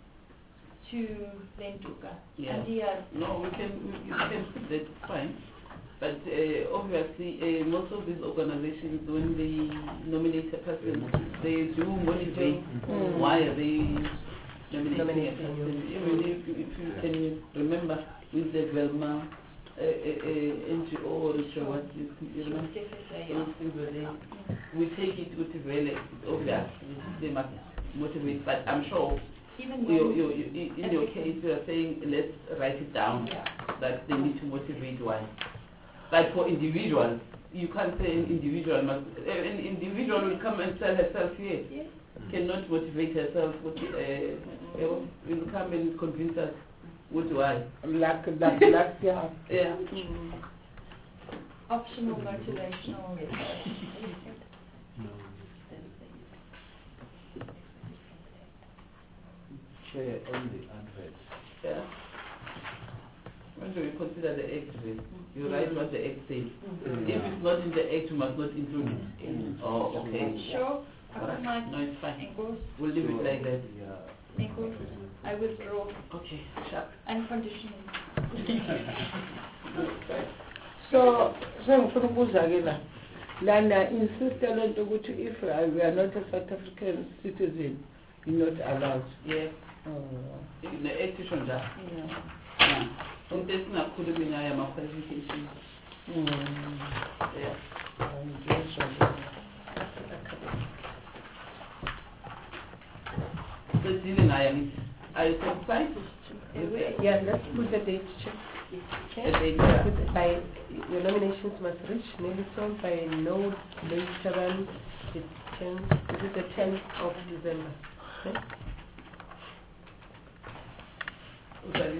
to Lenduka. Yeah. And the, uh, No, we can, we, you can put that, it's fine. But uh, obviously, uh, most of these organizations, when they nominate a person, they do motivate Mm. why are they nominating a Nominating person. you. Even if, you- if you can remember with the Velma uh, uh, uh, N G O or Sure. what you, you know, Secretary, those things where they, we take it with the very, it's obvious, they must motivate. But I'm sure even you, when- you, you, in your case, you are saying let's write it down yeah. that they need to motivate why. Like for individuals, you can't say an individual must, an individual will come and sell herself here, Yes. cannot motivate herself, with, uh, uh, will come and convince us with why. Like, like last year. Yeah. Optional motivational letter. Chair, on the advert, Yeah. When do we consider the Act? Then? You Mm. write what the Act says. Mm. If it's not in the Act, you must not include it. Mm. Oh, okay. Sure. Alright. Alright. No, it's fine. Enkos, We'll leave it like that. Enkos, I withdraw Okay, sharp. unconditionally. So, sengifuna ukubuza-ke la lana insista le nto ukuthi if uh, we are not a South African citizen, you're not allowed. Yeah. Oh. In the Act isho njalo. Yeah. Yeah. Into esingakhulumi ngayo ama-qualifications. Mm. Yeah. Ngiyezwa. So dealing ngayo ngithi, are you satisfied? Yeah, let's put the date, check. The date, yeah. Put by, your nominations must reach Nelson by no later than the tenth, this is the tenth of December. Okay? Okay.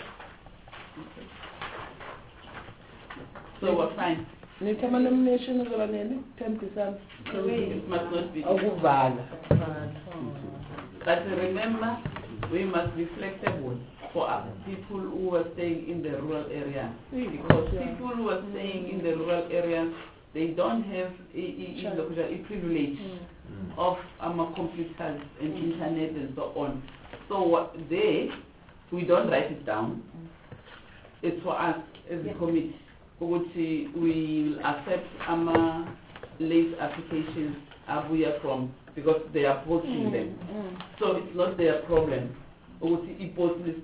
So we're fine. Nithi ama-nomination uzoba nini? ten December. It must not be. Ukuvala. But remember, we must be flexible for uh, people who are staying in the rural area. Because people who are staying in the rural areas, they don't have a, a, a, a privilege Mm. of um, computers and internet and so on. So what they, we don't write it down. It's for us as a committee, which we will accept our late applications abuya from, because they are posting them. So it's not their problem. Like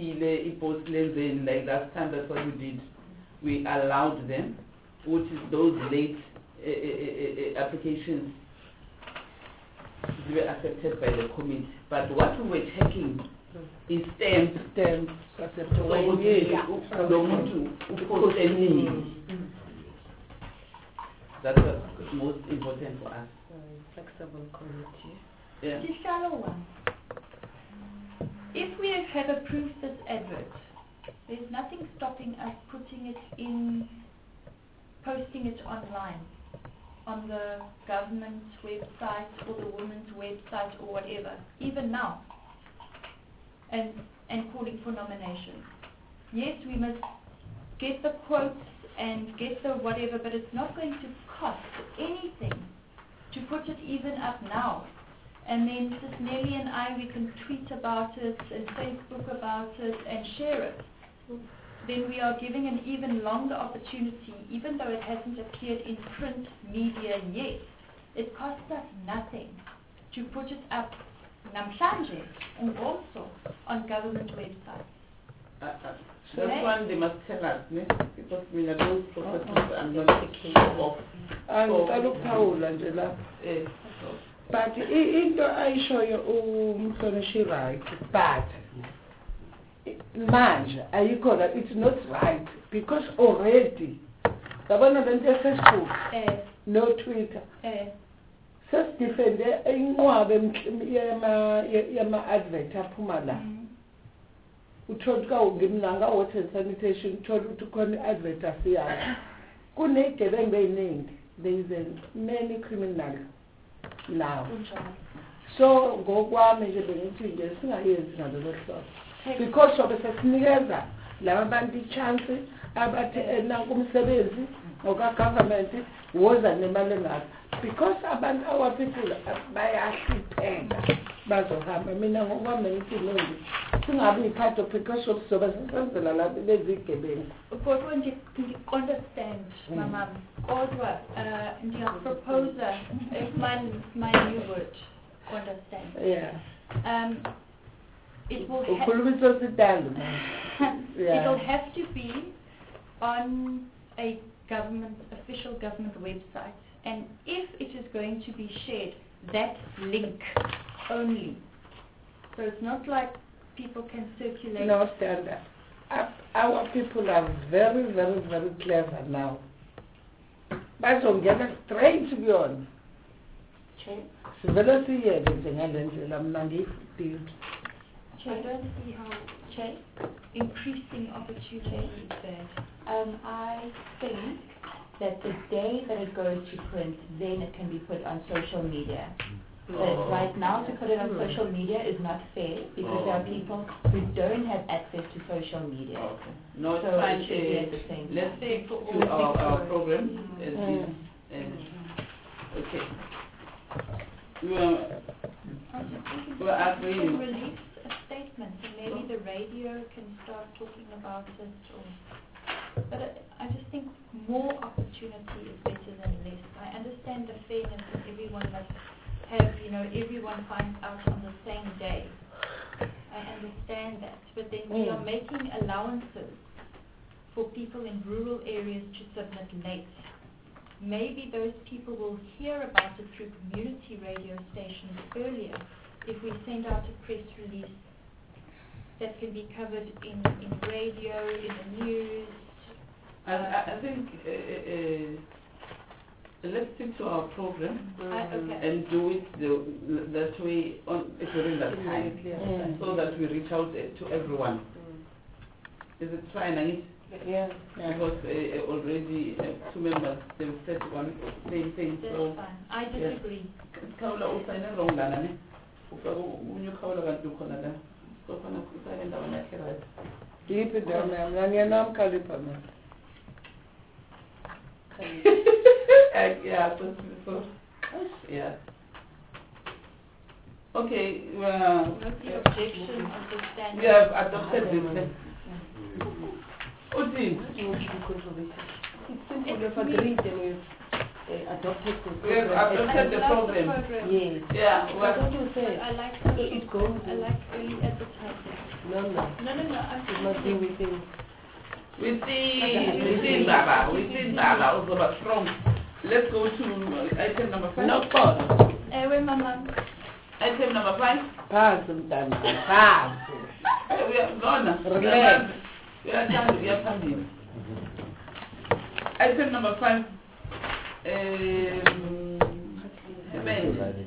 last time, that's what we did. We allowed them, which is those late uh, uh, uh, applications to be accepted by the committee. But what we were checking is stamp. Stamp. So lo muntu uposte nini. That's what's most important for us. Flexible committee. Yeah. The shallow one. If we have approved this advert, there's nothing stopping us putting it in, posting it online, on the government website or the women's website or whatever, even now, and, and calling for nominations. Yes, we must get the quotes and get the whatever, but it's not going to cost anything to put it even up now. And then Sis Nelly and I, we can tweet about it and Facebook about it and share it. Then we are giving an even longer opportunity, even though it hasn't appeared in print media yet. It costs us nothing to put it up namhlanje and also on government websites. Uh, uh, that's Right. one they must tell us, ne? Because we are those properties and not taking off. Angicela ukuphawula nje lapho. Eh, But i- into ayishoyo umhlonishi right, but manje ayikho la, it's not right because already yabona lento ye-Facebook Eh, no Twitter eh, sesidefende inqwabe emhl- yama yama-advert aphuma la. mm, Uthola ukuthi kawungimnanga water and sanitation uthola ukuthi khona i-advert asiyayo. Kuney'gebengu ey'ningi, there is a many criminal now. kunjalo. So ngokwami nje bengithi nje singayenzi ngalolo hlobo because sobe sesinikeza laba bantu i-chance abathi nanku umsebenzi ngoka-government woza nemali engaka because abantu our people bayahlipheka bazohamba. Mina ngokwami bengithi nondi singabi yi-part of because of sobe sesenzela labo bezigebengu. Kodwa nje understand, mama. Kodwa uh, ndiyaproposa is my my new word. Understand. Yeah. Um, it will ha- Ukhulumisa sitando. Yeah. it'll have to be on a government official government website, and if it is going to be shared, that link only. So it's not like people can circulate. No standard. Our people are very, very, very clever now. Bazongena straight beyond. Chair. Sivele siyeke nje ngale ndlela mina ngiyifundile. I don't see how Chair, increasing opportunity is bad. Um, I think that the day that it goes to print, then it can be put on social media. That right now to put it on social media is not fair because there are people who don't have access to social media. Okay. No, it's So fine. it should be uh, at the same time. Let's stick to Let's our, stick to our it. program. as Mm. is, uh, okay. We are, I was just thinking Well, I perhaps we agree. can release a statement and maybe the radio can start talking about it or but I, I just think more opportunity is better than less. I understand the fairness that everyone must have, you know, everyone finds out on the same day. I understand that. But then we are Mm. making allowances for people in rural areas to submit late. Maybe those people will hear about it through community radio stations earlier if we send out a press release that can be covered in, in radio, in the news. I, I, I think uh, uh, uh, let's stick to our program I, okay. and do it the, that way on during that time, Mm. so that we reach out uh, to everyone. Is it fine? I Yeah. Because uh, uh, already uh, two members they've said one same thing. That's So fine. I disagree. Kaula usayine wrong lana ne. Unyu kaula kanti ukhona la. So fana usayine ndawana yakhe right. Yiphi ndawo nami ngiyana Khalipha mina. Uh, yeah, so, so yeah. Okay, well, What's the objection of the standard? we have adopted this. Uti, It's simple, we've agreed and we've uh, adopted the we have program. adopted the I love program. program. Yes. Yeah, That's well, what you said. I like So it goes. I like early advertising. No, no. No, no, no. I It must be within. we see, we see Baba, we see Baba, also but strong. Let's go to uh, item number five. No problem. Ewe mama. Item number five. Phansi mntana, phansi. Uh, we are gone. Relax. We are done. We are done. Item number five. Um, amendment.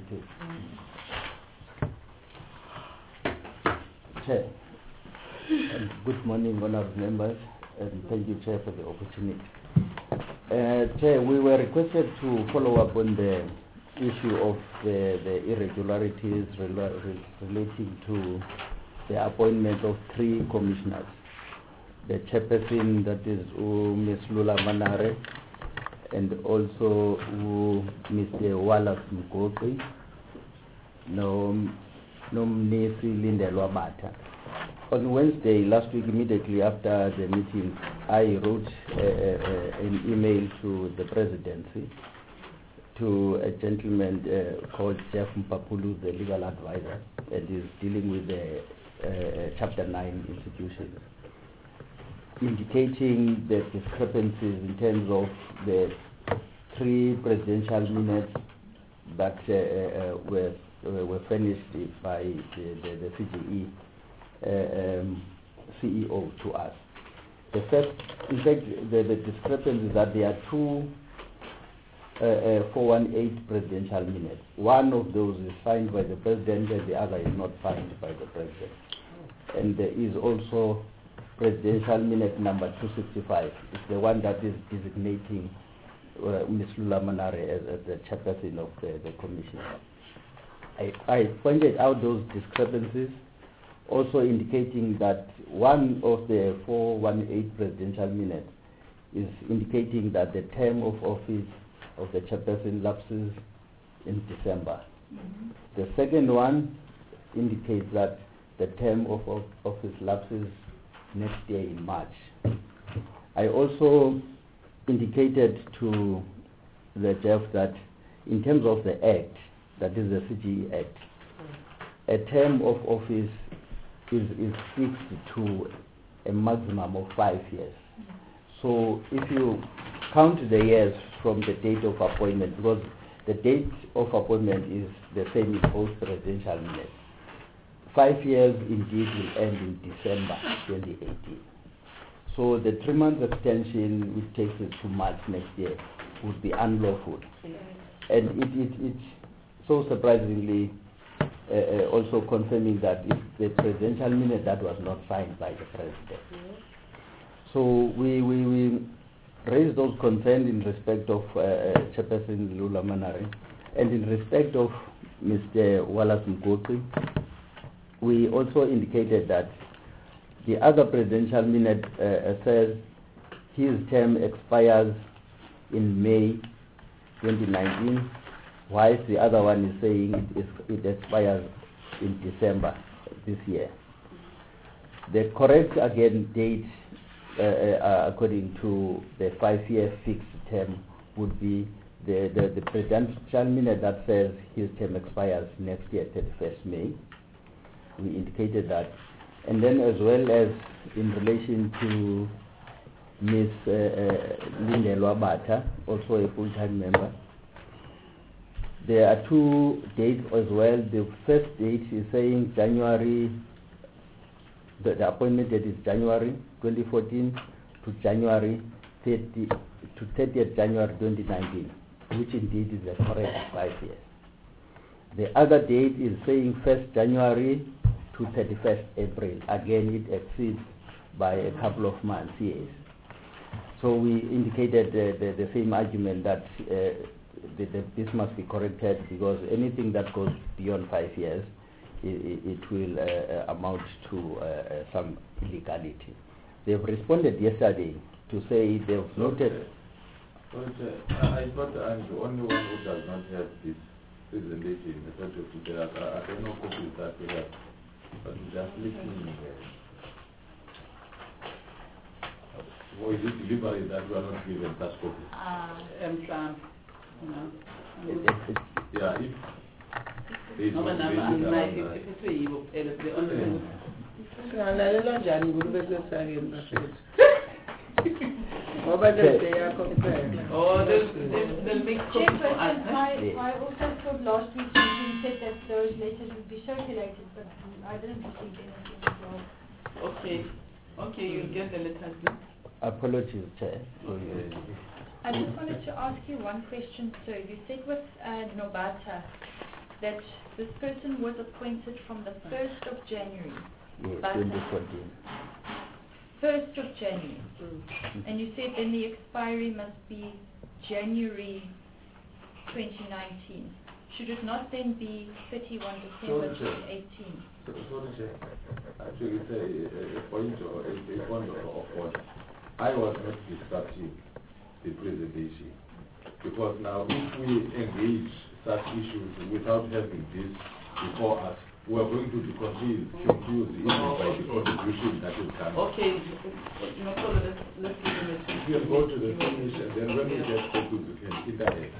Chair, and good morning, honourable members, and thank you, Chair, for the opportunity. Uh, Chair, we were requested to follow up on the issue of the, the irregularities rela- re- relating to the appointment of three commissioners. The chairperson, that is uh, Miz Lula Manare, and also uh, Mister Wallace Mgoqi, no, Nomnisi Lindelwa Bata. On Wednesday last week, immediately after the meeting, I wrote uh, uh, an email to the presidency, to a gentleman uh, called Jeff Mpapulu, the legal advisor, and is dealing with the uh, Chapter nine institutions, indicating the discrepancies in terms of the three presidential minutes that uh, uh, were, uh, were furnished by the, the, the C G E uh, um, C E O to us. The first, in fact, the, the discrepancy is that there are two uh, uh, four one eight presidential minutes. One of those is signed by the president and the other is not signed by the president. And there is also presidential minute number two sixty-five. It's the one that is designating uh, Miz Lula Manare as, as the chairperson of the, the commission. I, I pointed out those discrepancies, also indicating that one of the four one eight presidential minutes is indicating that the term of office of the chairperson lapses in December. Mm-hmm. The second one indicates that the term of, of office lapses next year in March. I also indicated to the Jeff that in terms of the Act, that is the C G E Act, a term of office is, is fixed to a maximum of five years. So if you count the years from the date of appointment, because the date of appointment is the same in both presidential minutes, five years indeed will end in December twenty eighteen. So the three months extension, which takes it to March next year, would be unlawful. And it, it, it's so surprisingly uh, uh, also confirming that it's the presidential minute that was not signed by the president. So we, we, we raised those concerns in respect of uh, uh, Chairperson Lula Manare, and in respect of Mister Wallace Mgoqi, we also indicated that the other presidential minute uh, says his term expires in May twenty nineteen, whilst the other one is saying it, is, it expires in December this year. The correct, again, date, uh, uh, according to the five-year fixed term, would be the, the, the presidential minute that says his term expires next year, thirty-first May. We indicated that. And then as well as in relation to Miz Uh, uh, Lindelwa Bata, also a full-time member, there are two dates as well. The first date is saying January, the, the appointment date is January twenty fourteen to January thirtieth to thirtieth January twenty nineteen, which indeed is the correct five years. The other date is saying first January to thirty-first April. Again, it exceeds by a couple of months, yes. So we indicated the, the, the same argument that uh, the, the, this must be corrected, because anything that goes beyond five years, it, it will uh, amount to uh, some illegality. They've responded yesterday to say they've noted. But uh, I thought I'm the only one who does not have this presentation in the front of today. I, I don't know copies that we have, but just listening. Or is it deliberate that we are not given such copies? Ah, um, Trump. No. Yeah, if they No, but don't I'm base it like, around that. if it's a evil, the only thing. Singalalela njani kulubesesakeni bafethu ngoba lento yakho kuphela. Oh, they'll, they'll, they'll make copies for us. Chairperson, eh? I, Yes. I also thought last week's meeting said that those letters would be circulated, but I didn't receive anything as well. Okay. Okay, you'll get the letters now. Apologies, Chair. Okay. I just wanted to ask you one question, sir. You said with uh, Nobata that this person was appointed from the first of January. Yes, Bata. twenty fourteen. first of January. And you said then the expiry must be January twenty nineteen. Should it not then be thirty-first December Sure, sure. twenty eighteen? So, sorry, Chair. Actually, it's a, a, a point or a, a point of, of order. I was not discussing the presentation, because now if we engage such issues without having this before us, we are going to be confused, confused even by the contribution that is coming. Okay, no problem. Let's, let's give them a You can go to the finish, and then when we get copies, we can interact.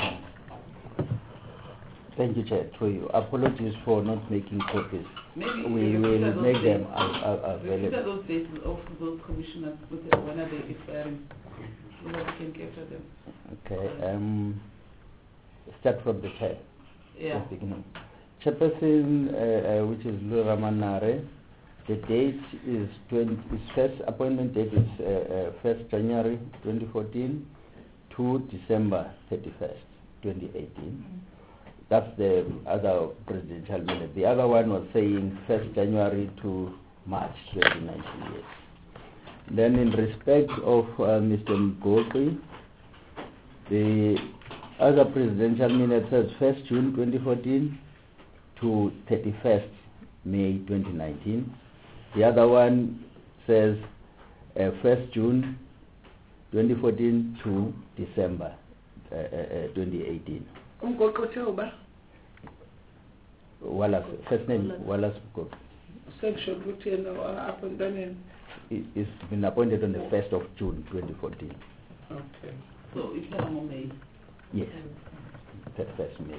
Thank you, Chair. Through you. Apologies for not making copies. Maybe We uh, will consider make those them dates- av- av- consider available. those dates of those commissioners with the, when are they expiring, so that we can capture them. Okay. Um, start from the chair. Yeah. The beginning. Chairperson, uh, uh, which is Lula Manare, the date is twenty. His first appointment date is uh, uh, first January twenty fourteen to December thirty-first, twenty eighteen. That's the other presidential minute. The other one was saying first January to March twenty nineteen. Yes. Then in respect of uh, Mister Mgoqi, the other presidential minute says first June twenty fourteen to thirty-first May twenty nineteen. The other one says uh, first June twenty fourteen to December uh, uh, twenty eighteen. Umgoqothe uba Wallace, first name Wallace Mgoqi. sekusho ukuthi yena appointment. He- He's been appointed on the first of June twenty fourteen. Okay. So it's not May. Yes, thirty-first May.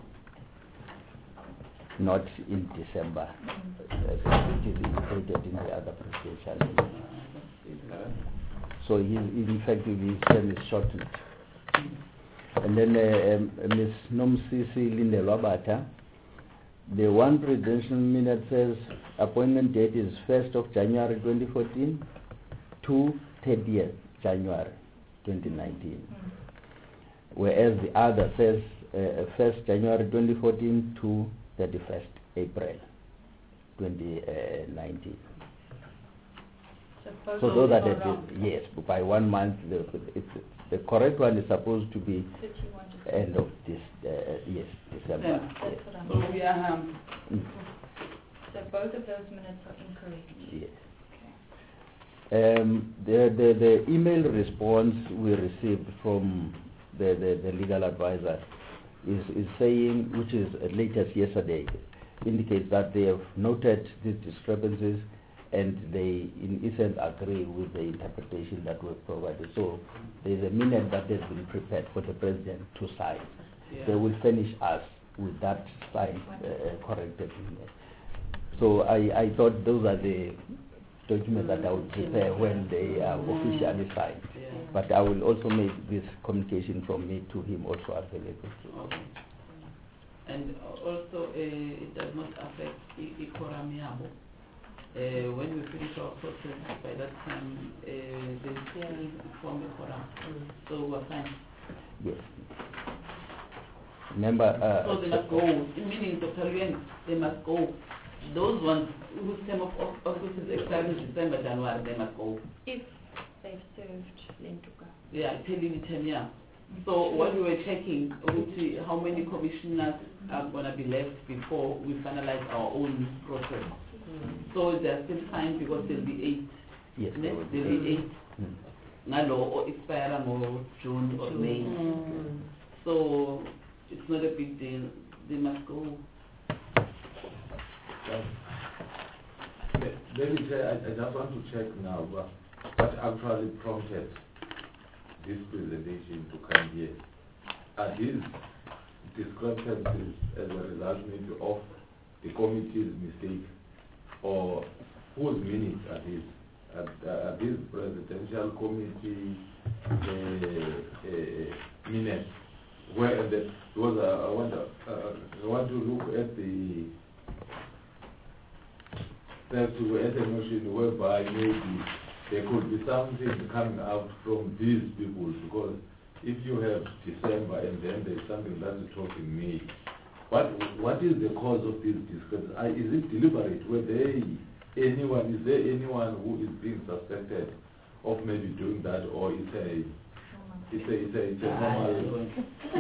Not in December, as it is indicated in the other presidential minute. So he, in fact, his term is shortened. And then uh, um, Miz Nomsisi Lindelwa Bata, the one presidential minute says appointment date is first of January twenty fourteen to thirtieth January twenty nineteen. Whereas the other says uh, first January twenty fourteen to thirty-first April twenty nineteen. So both So of those are them the, wrong. yes, by one month. The, it's, the correct one is supposed to be thirty-first end of this, uh, yes, December. Yeah. That's what I'm So we are, um, Mm. So both of those minutes are incorrect. Yes. Okay. Um, the, the, the email response we received from the, the, the legal advisor is, is saying, which is uh, latest yesterday, indicates that they have noted these discrepancies and they in essence agree with the interpretation that was provided. So there's a minute that has been prepared for the president to sign. yeah. They will furnish us with that signed, uh, corrected email. So I, I thought those are the documents that I would prepare when they are officially signed. Yeah. But I will also make this communication from me to him also available. Okay. And also, uh, it does not affect I- Ikora Miabo. Uh, when we finish our process, by that time, uh, they still form Ikora. So we're fine. Yes. Remember, uh, So they must go, meaning Doctor Luen, they must go. Those ones whose term of of- office is expiring December, January, they must go. If they've served Lentuka. Yeah, telling ten years. So what we were checking, we see how many commissioners are going to be left before we finalize our own process. So they're still fine because there'll be eight. yes, there will Next, be- there'll be eight. Mm. Ngalo or expire or June or May. So it's not a big deal. They must go. Maybe I, I just want to check now what, what actually prompted this presentation to come here. Are these discrepancies as a result maybe of the committee's mistake, or whose minutes are these? Are, are these presidential committee uh, uh, minutes? Where the, because uh, I, want, uh, I want to look at the that we had a notion whereby maybe there could be something coming out from these people, because if you have December and then there's something that is talking May, what what is the cause of this discrepancy? Uh, is it deliberate? Were they anyone? Is there anyone who is being suspected of maybe doing that, or is a it's a it's a it's a normal?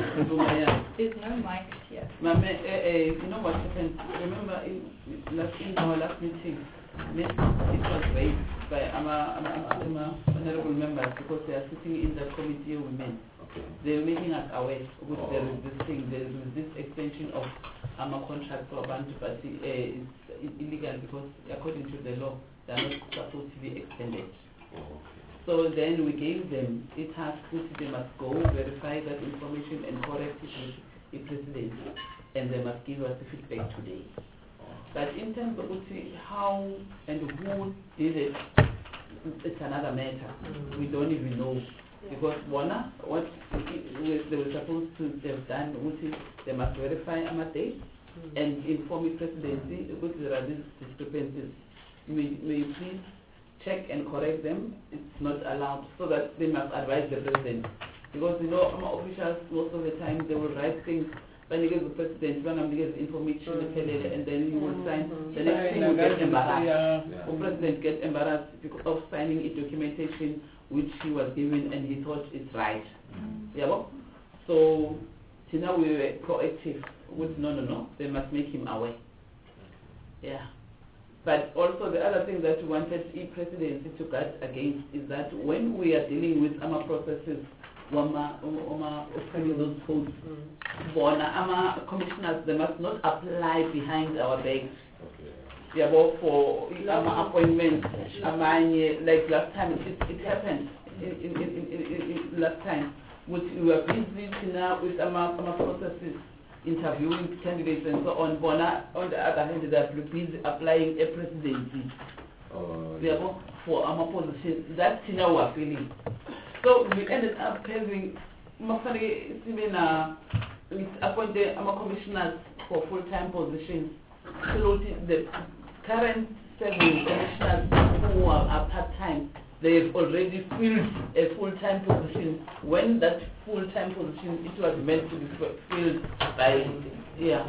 There's no mic here. Mama, uh, uh, you know what happened? Remember in, last, in our last meeting, it was raised by Ama, Ama, Ama, honorable members because they are sitting in the committee of women. Okay. They are making us aware with Oh. there is this thing, there is this extension of Ama contract for Bantu Party uh, is illegal because according to the law, they are not supposed to be extended. Oh, okay. So then we gave them a task which they must go, verify that information and correct it with the president, and they must give us the feedback today. But in terms of how and who did it, it's another matter. We don't even know. Because one, what they were supposed to have done, which is they must verify our date and inform the presidency because there are these discrepancies. May, may you please check and correct them? It's not allowed, so that they must advise the president. Because you know, our officials most of the time they will write things. When you get the president, when I'm getting information, mm-hmm. and then you will sign. The next thing will get embarrassed. Yeah. The president gets embarrassed because of signing a documentation which he was given and he thought it's right. Mm-hmm. Yeah, well, so till now we were proactive with no, no, no. They must make him aware. Yeah. But also the other thing that we wanted the presidency to guard against is that when we are dealing with our processes, Wama, Wama, those posts, Bona, our commissioners, they must not apply behind our backs. Yeah, but for our appointment, like last time, it, it happened in, in, in, in, in last time. Which we were busy now with our, our processes, interviewing candidates and so on. Bona, on the other hand, they are busy applying a presidency. Oh, Yeah, but for our position, that's how we are feeling. So we ended up having Mafari even uh, appointed our commissioners for full-time positions. So the current seven commissioners who are, are part-time, they've already filled a full-time position. When that full-time position, it was meant to be filled by, yeah.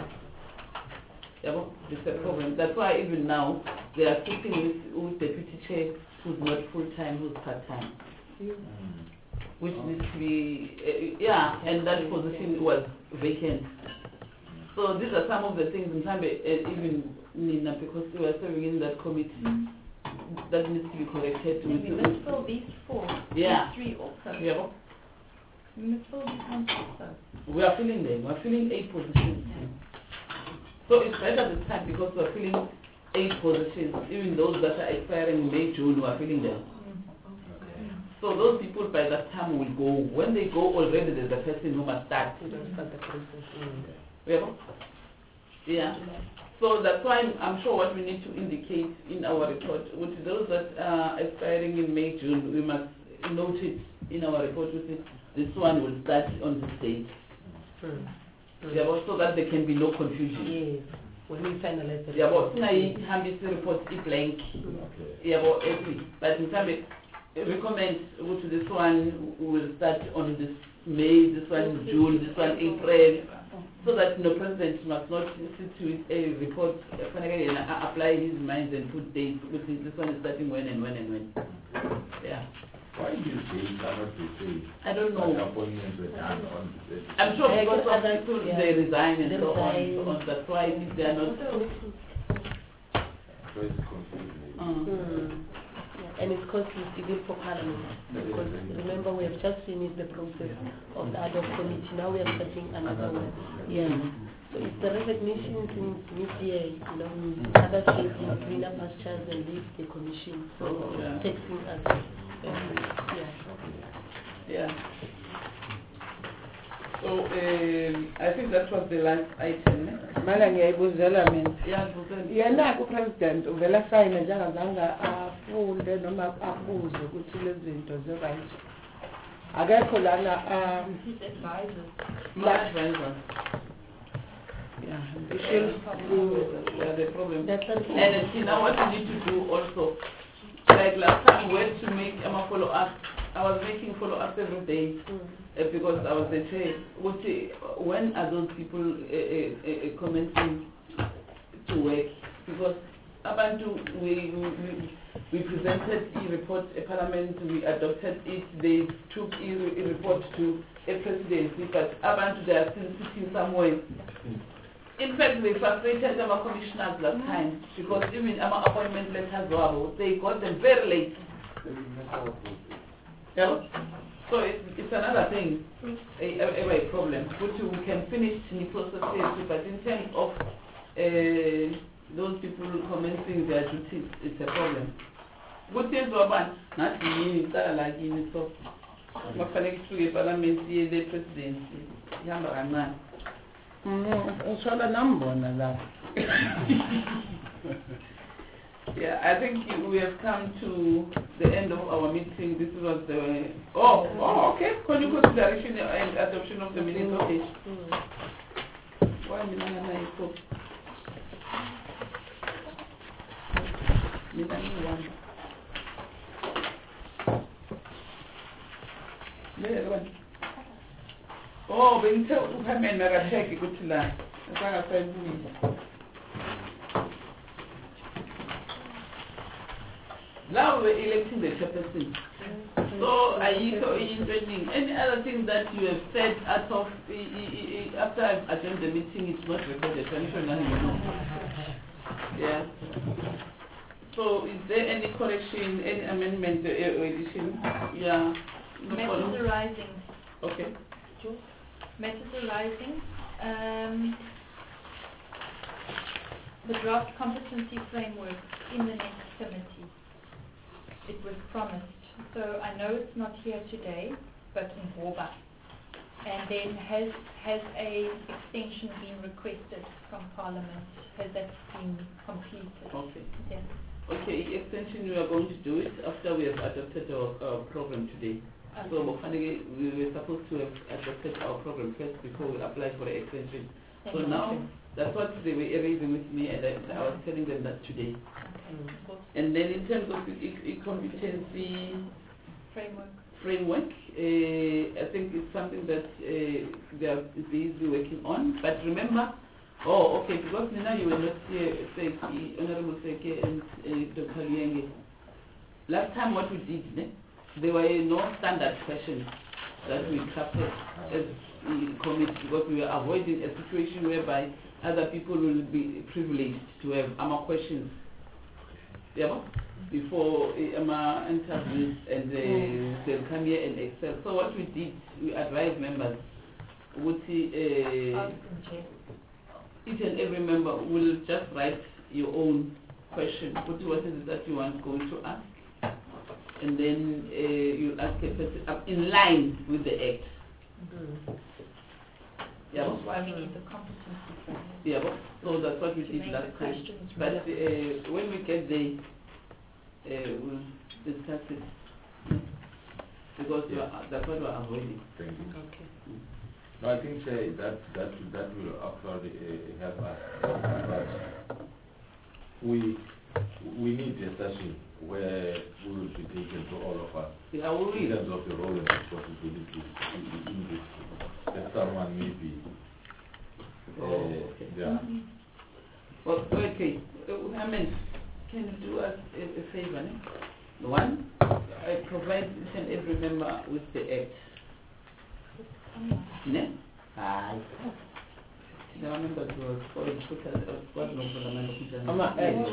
Yeah, but it's a problem. That's why even now they are sitting with, with deputy chair who's not full-time, who's part-time. Mm. which needs to be, uh, yeah, and that position was vacant. So these are some of the things in time, uh, even Nina, because we were serving in that committee, that needs to be corrected. Yeah, we must fill these four, Yeah. these three also. Yeah. We must fill these ones also. We are filling them. We are filling eight positions. So it's better this time because we are filling eight positions. Even those that are expiring in May, June, we are filling them. So those people by that time will go. When they go already, there's a person who must start. Yeah. Yeah. So that's why I'm, I'm sure what we need to indicate in our report, with those that are expiring in May, June, we must note it in our report. We say this one will start on this date. Mm. Mm. Yeah, so that there can be no confusion. Yes. When we finalize the Yeah, but report. now you report it blank. Okay. Yeah, but every. But in time, recommend to this one will start on this May, this one June, this one April, so that no president must not sit with a report, uh, and apply his mind and put dates, which is this one is starting when and when and when. Yeah. Why these dates are not the same? I don't But know. appointments were done on the I'm sure I because guess of others, people, yeah. they resign and They so on, resign. so on. That's why if they are not. so it's confusing. Um, Mm. Yeah, and it's costly even for Parliament because remember we have just finished the process of the ad hoc committee. Now we are starting another one. Yeah. So it's the recognition since mid-year, you know, other states have greener pastures and leave the commission. So Yeah. it's taxing us. Um, yeah. Yeah. So um, I think that was the last item. eh? Mala ngiyayibuzela mina. Yeah, Buzen. Yena ku-president uvela sayine njengazange afunde noma abuze ukuthi lezi zinto zi-right. Akekho lana um, His advisors. My advisor. yeah, we should Yeah, the problem. That's And unfair. uh, see now what we need to do also. Like last time we had to make a follow up. I was making follow up every day. Mm. Uh, because I was the chair. What, uh, when are those people uh, uh, uh, commencing to work? Because Abantu, we, we, we presented a report, a parliament, we adopted it, they took a, a report to a presidency, but Abantu, they are still sitting somewhere. In fact, they frustrated our commissioners last time, because even our appointment letters, they got them very late. Yeah? So it's, it's another thing, a, a, a problem, which we can finish in the process here, but in terms of uh, those people commencing their duties, it's a problem. Good things are bad, not in like in so what connects to a parliament, the presidency, Yamba and man. ngishola nambona la. Yeah, I think we have come to the end of our meeting. This was the oh oh okay. Can you consideration and adoption of the minutes? Okay. Why me na na iko? Me na ni one. Me one. Oh, bente uphamen nakasheki kuthi la. Sanga sayibuyisa. Now we're electing the chairperson. So, are you interesting? Any other thing that you have said out of i- i- i- after I've adjourned the meeting, it's not recorded. I'm sure none of you know. Yeah. So, is there any correction, any amendment uh, or addition? Yeah. No Matters problem. arising. Okay. Matters arising. Um, the draft competency framework in the next committee. It was promised. So I know it's not here today, but in Horba. And then has has a extension been requested from Parliament? Has that been completed? Okay. Yeah. Okay, extension, we are going to do it after we have adopted our, our program today. So Okay. we were supposed to have adopted our program first before we apply for the extension. Thank So you. now, that's what they were raising with me, and I, I was telling them that today. Okay. Good. And then in terms of the e- e- competency Framework. framework, uh, I think it's something that uh, they are busy working on. But remember, oh, okay, because Nina, you were not here, Seki, Honorable Seki and uh, Doctor Lienge. Last time what we did, ne, there were no standard questions. that we crafted as a committee, because we were avoiding a situation whereby other people will be privileged to have AMA questions. Yeah, before AMA interviews, and uh, they'll come here and excel. So what we did, we advised members, would see, uh, each and every member will just write your own question, put what is it that you want going to ask, and then uh, you ask a person uh, in line with the act. Mm. Yeah. That's why we need the competency framework. Yeah, so that's what we To did make last the time. questions But relevant. uh, when we get there, uh, we'll discuss it. Mm. Because we are, that's what we're avoiding. Thank you. Okay. Mm. No, I think uh, that that that will actually uh, help us. But we we need a session where we will be taken to all of us Yeah, we will. in terms of the role and responsibilities in, in this. That someone maybe. Uh, Oh, okay. Yeah. Well, okay. Uh, I mean, can you do us a, a favor? Eh? One, I provide each and every member with the act. Ne? Aye. The members were for the total of what no for the members. Ama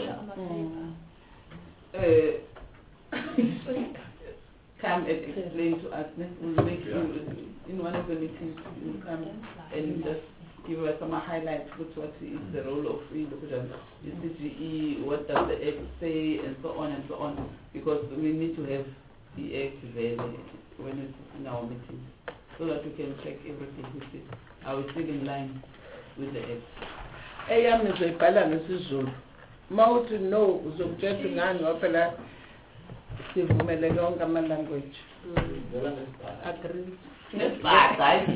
Come and explain to us. Ne? We'll make Yeah. you in one of the meetings. You come and just give us some highlights. What what is the role of the C G E? What does the act say, and so on and so on. Because we need to have the act there when it's in our meetings, so that we can check everything with it. Are we still in line with the act? eyami ngizoyibhala ngesizulu mawuthi no uzokutshela ngani waphela sivumele yonke ama language. Agree. That's bad, guys.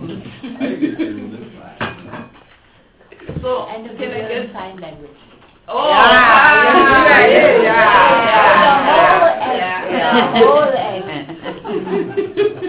So, And can I the get sign language. Oh, Yeah, yeah, yeah, yeah. The whole act.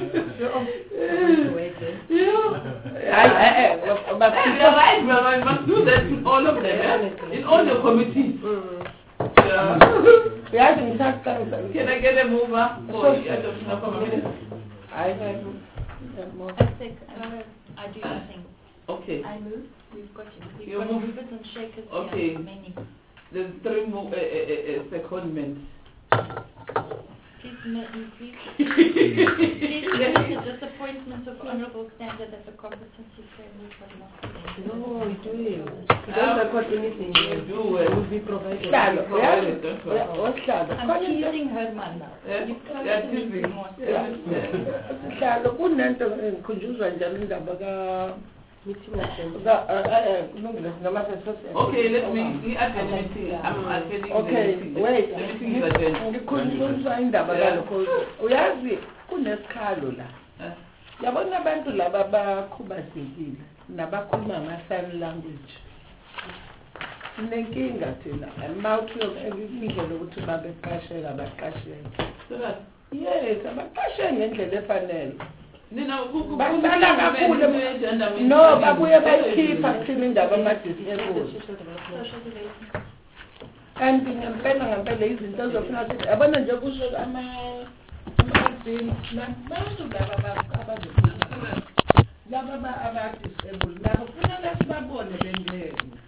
I, but Hey, you're right, brother. You must do that in all of them, eh? In all the committees. Yeah. we have in fact can Can I get a mover for the adoption committee? I have I think, uh, I do nothing. Okay. I move. We've got it. We've You got move. movers and shakers Okay. here, many. There's three more uh, uh, uh, secondments. Please, ma- please, please note the disappointment of Honourable Standard that the competency framework was not. No, we do it. We don't record anything. You do it. It will be provided. Hlalo Provided, don't worry. osihlalo I'm teasing her, man. Eh? You close Yeah, the meeting teasing. more. Yeah. sihlalo kunento engikhunjuzwa njalo indaba ka Meeting agenda. ka eh eh kulungile noma sesose. Okay, let me we attend the meeting. I'm attending Okay, the meeting. wait. The meeting is attended. Ngikhunjuzwa indaba kalokho. Uyazi kunesikhalo la. Eh? Yabona abantu laba abakhubazekile nabakhuluma ama-sign language. Sinenkinga thina. Mawuthi indlela ukuthi babeqasheka baqasheke. So that Yes, abaqashe ngendlela efanele. Nina ku- ku- Bahlala ku- kakhulu. agenda meeting. No, babuye bayikhipha kuthina indaba ama-disabled. Social development. Kanti ngempela ngempela izinto ezofuna ukuthi yabona nje kusho ama- ama-admins nabantu laba aba- abazokhuluma. Laba aba- aba-disabled nabo kufanele sibabone bengena.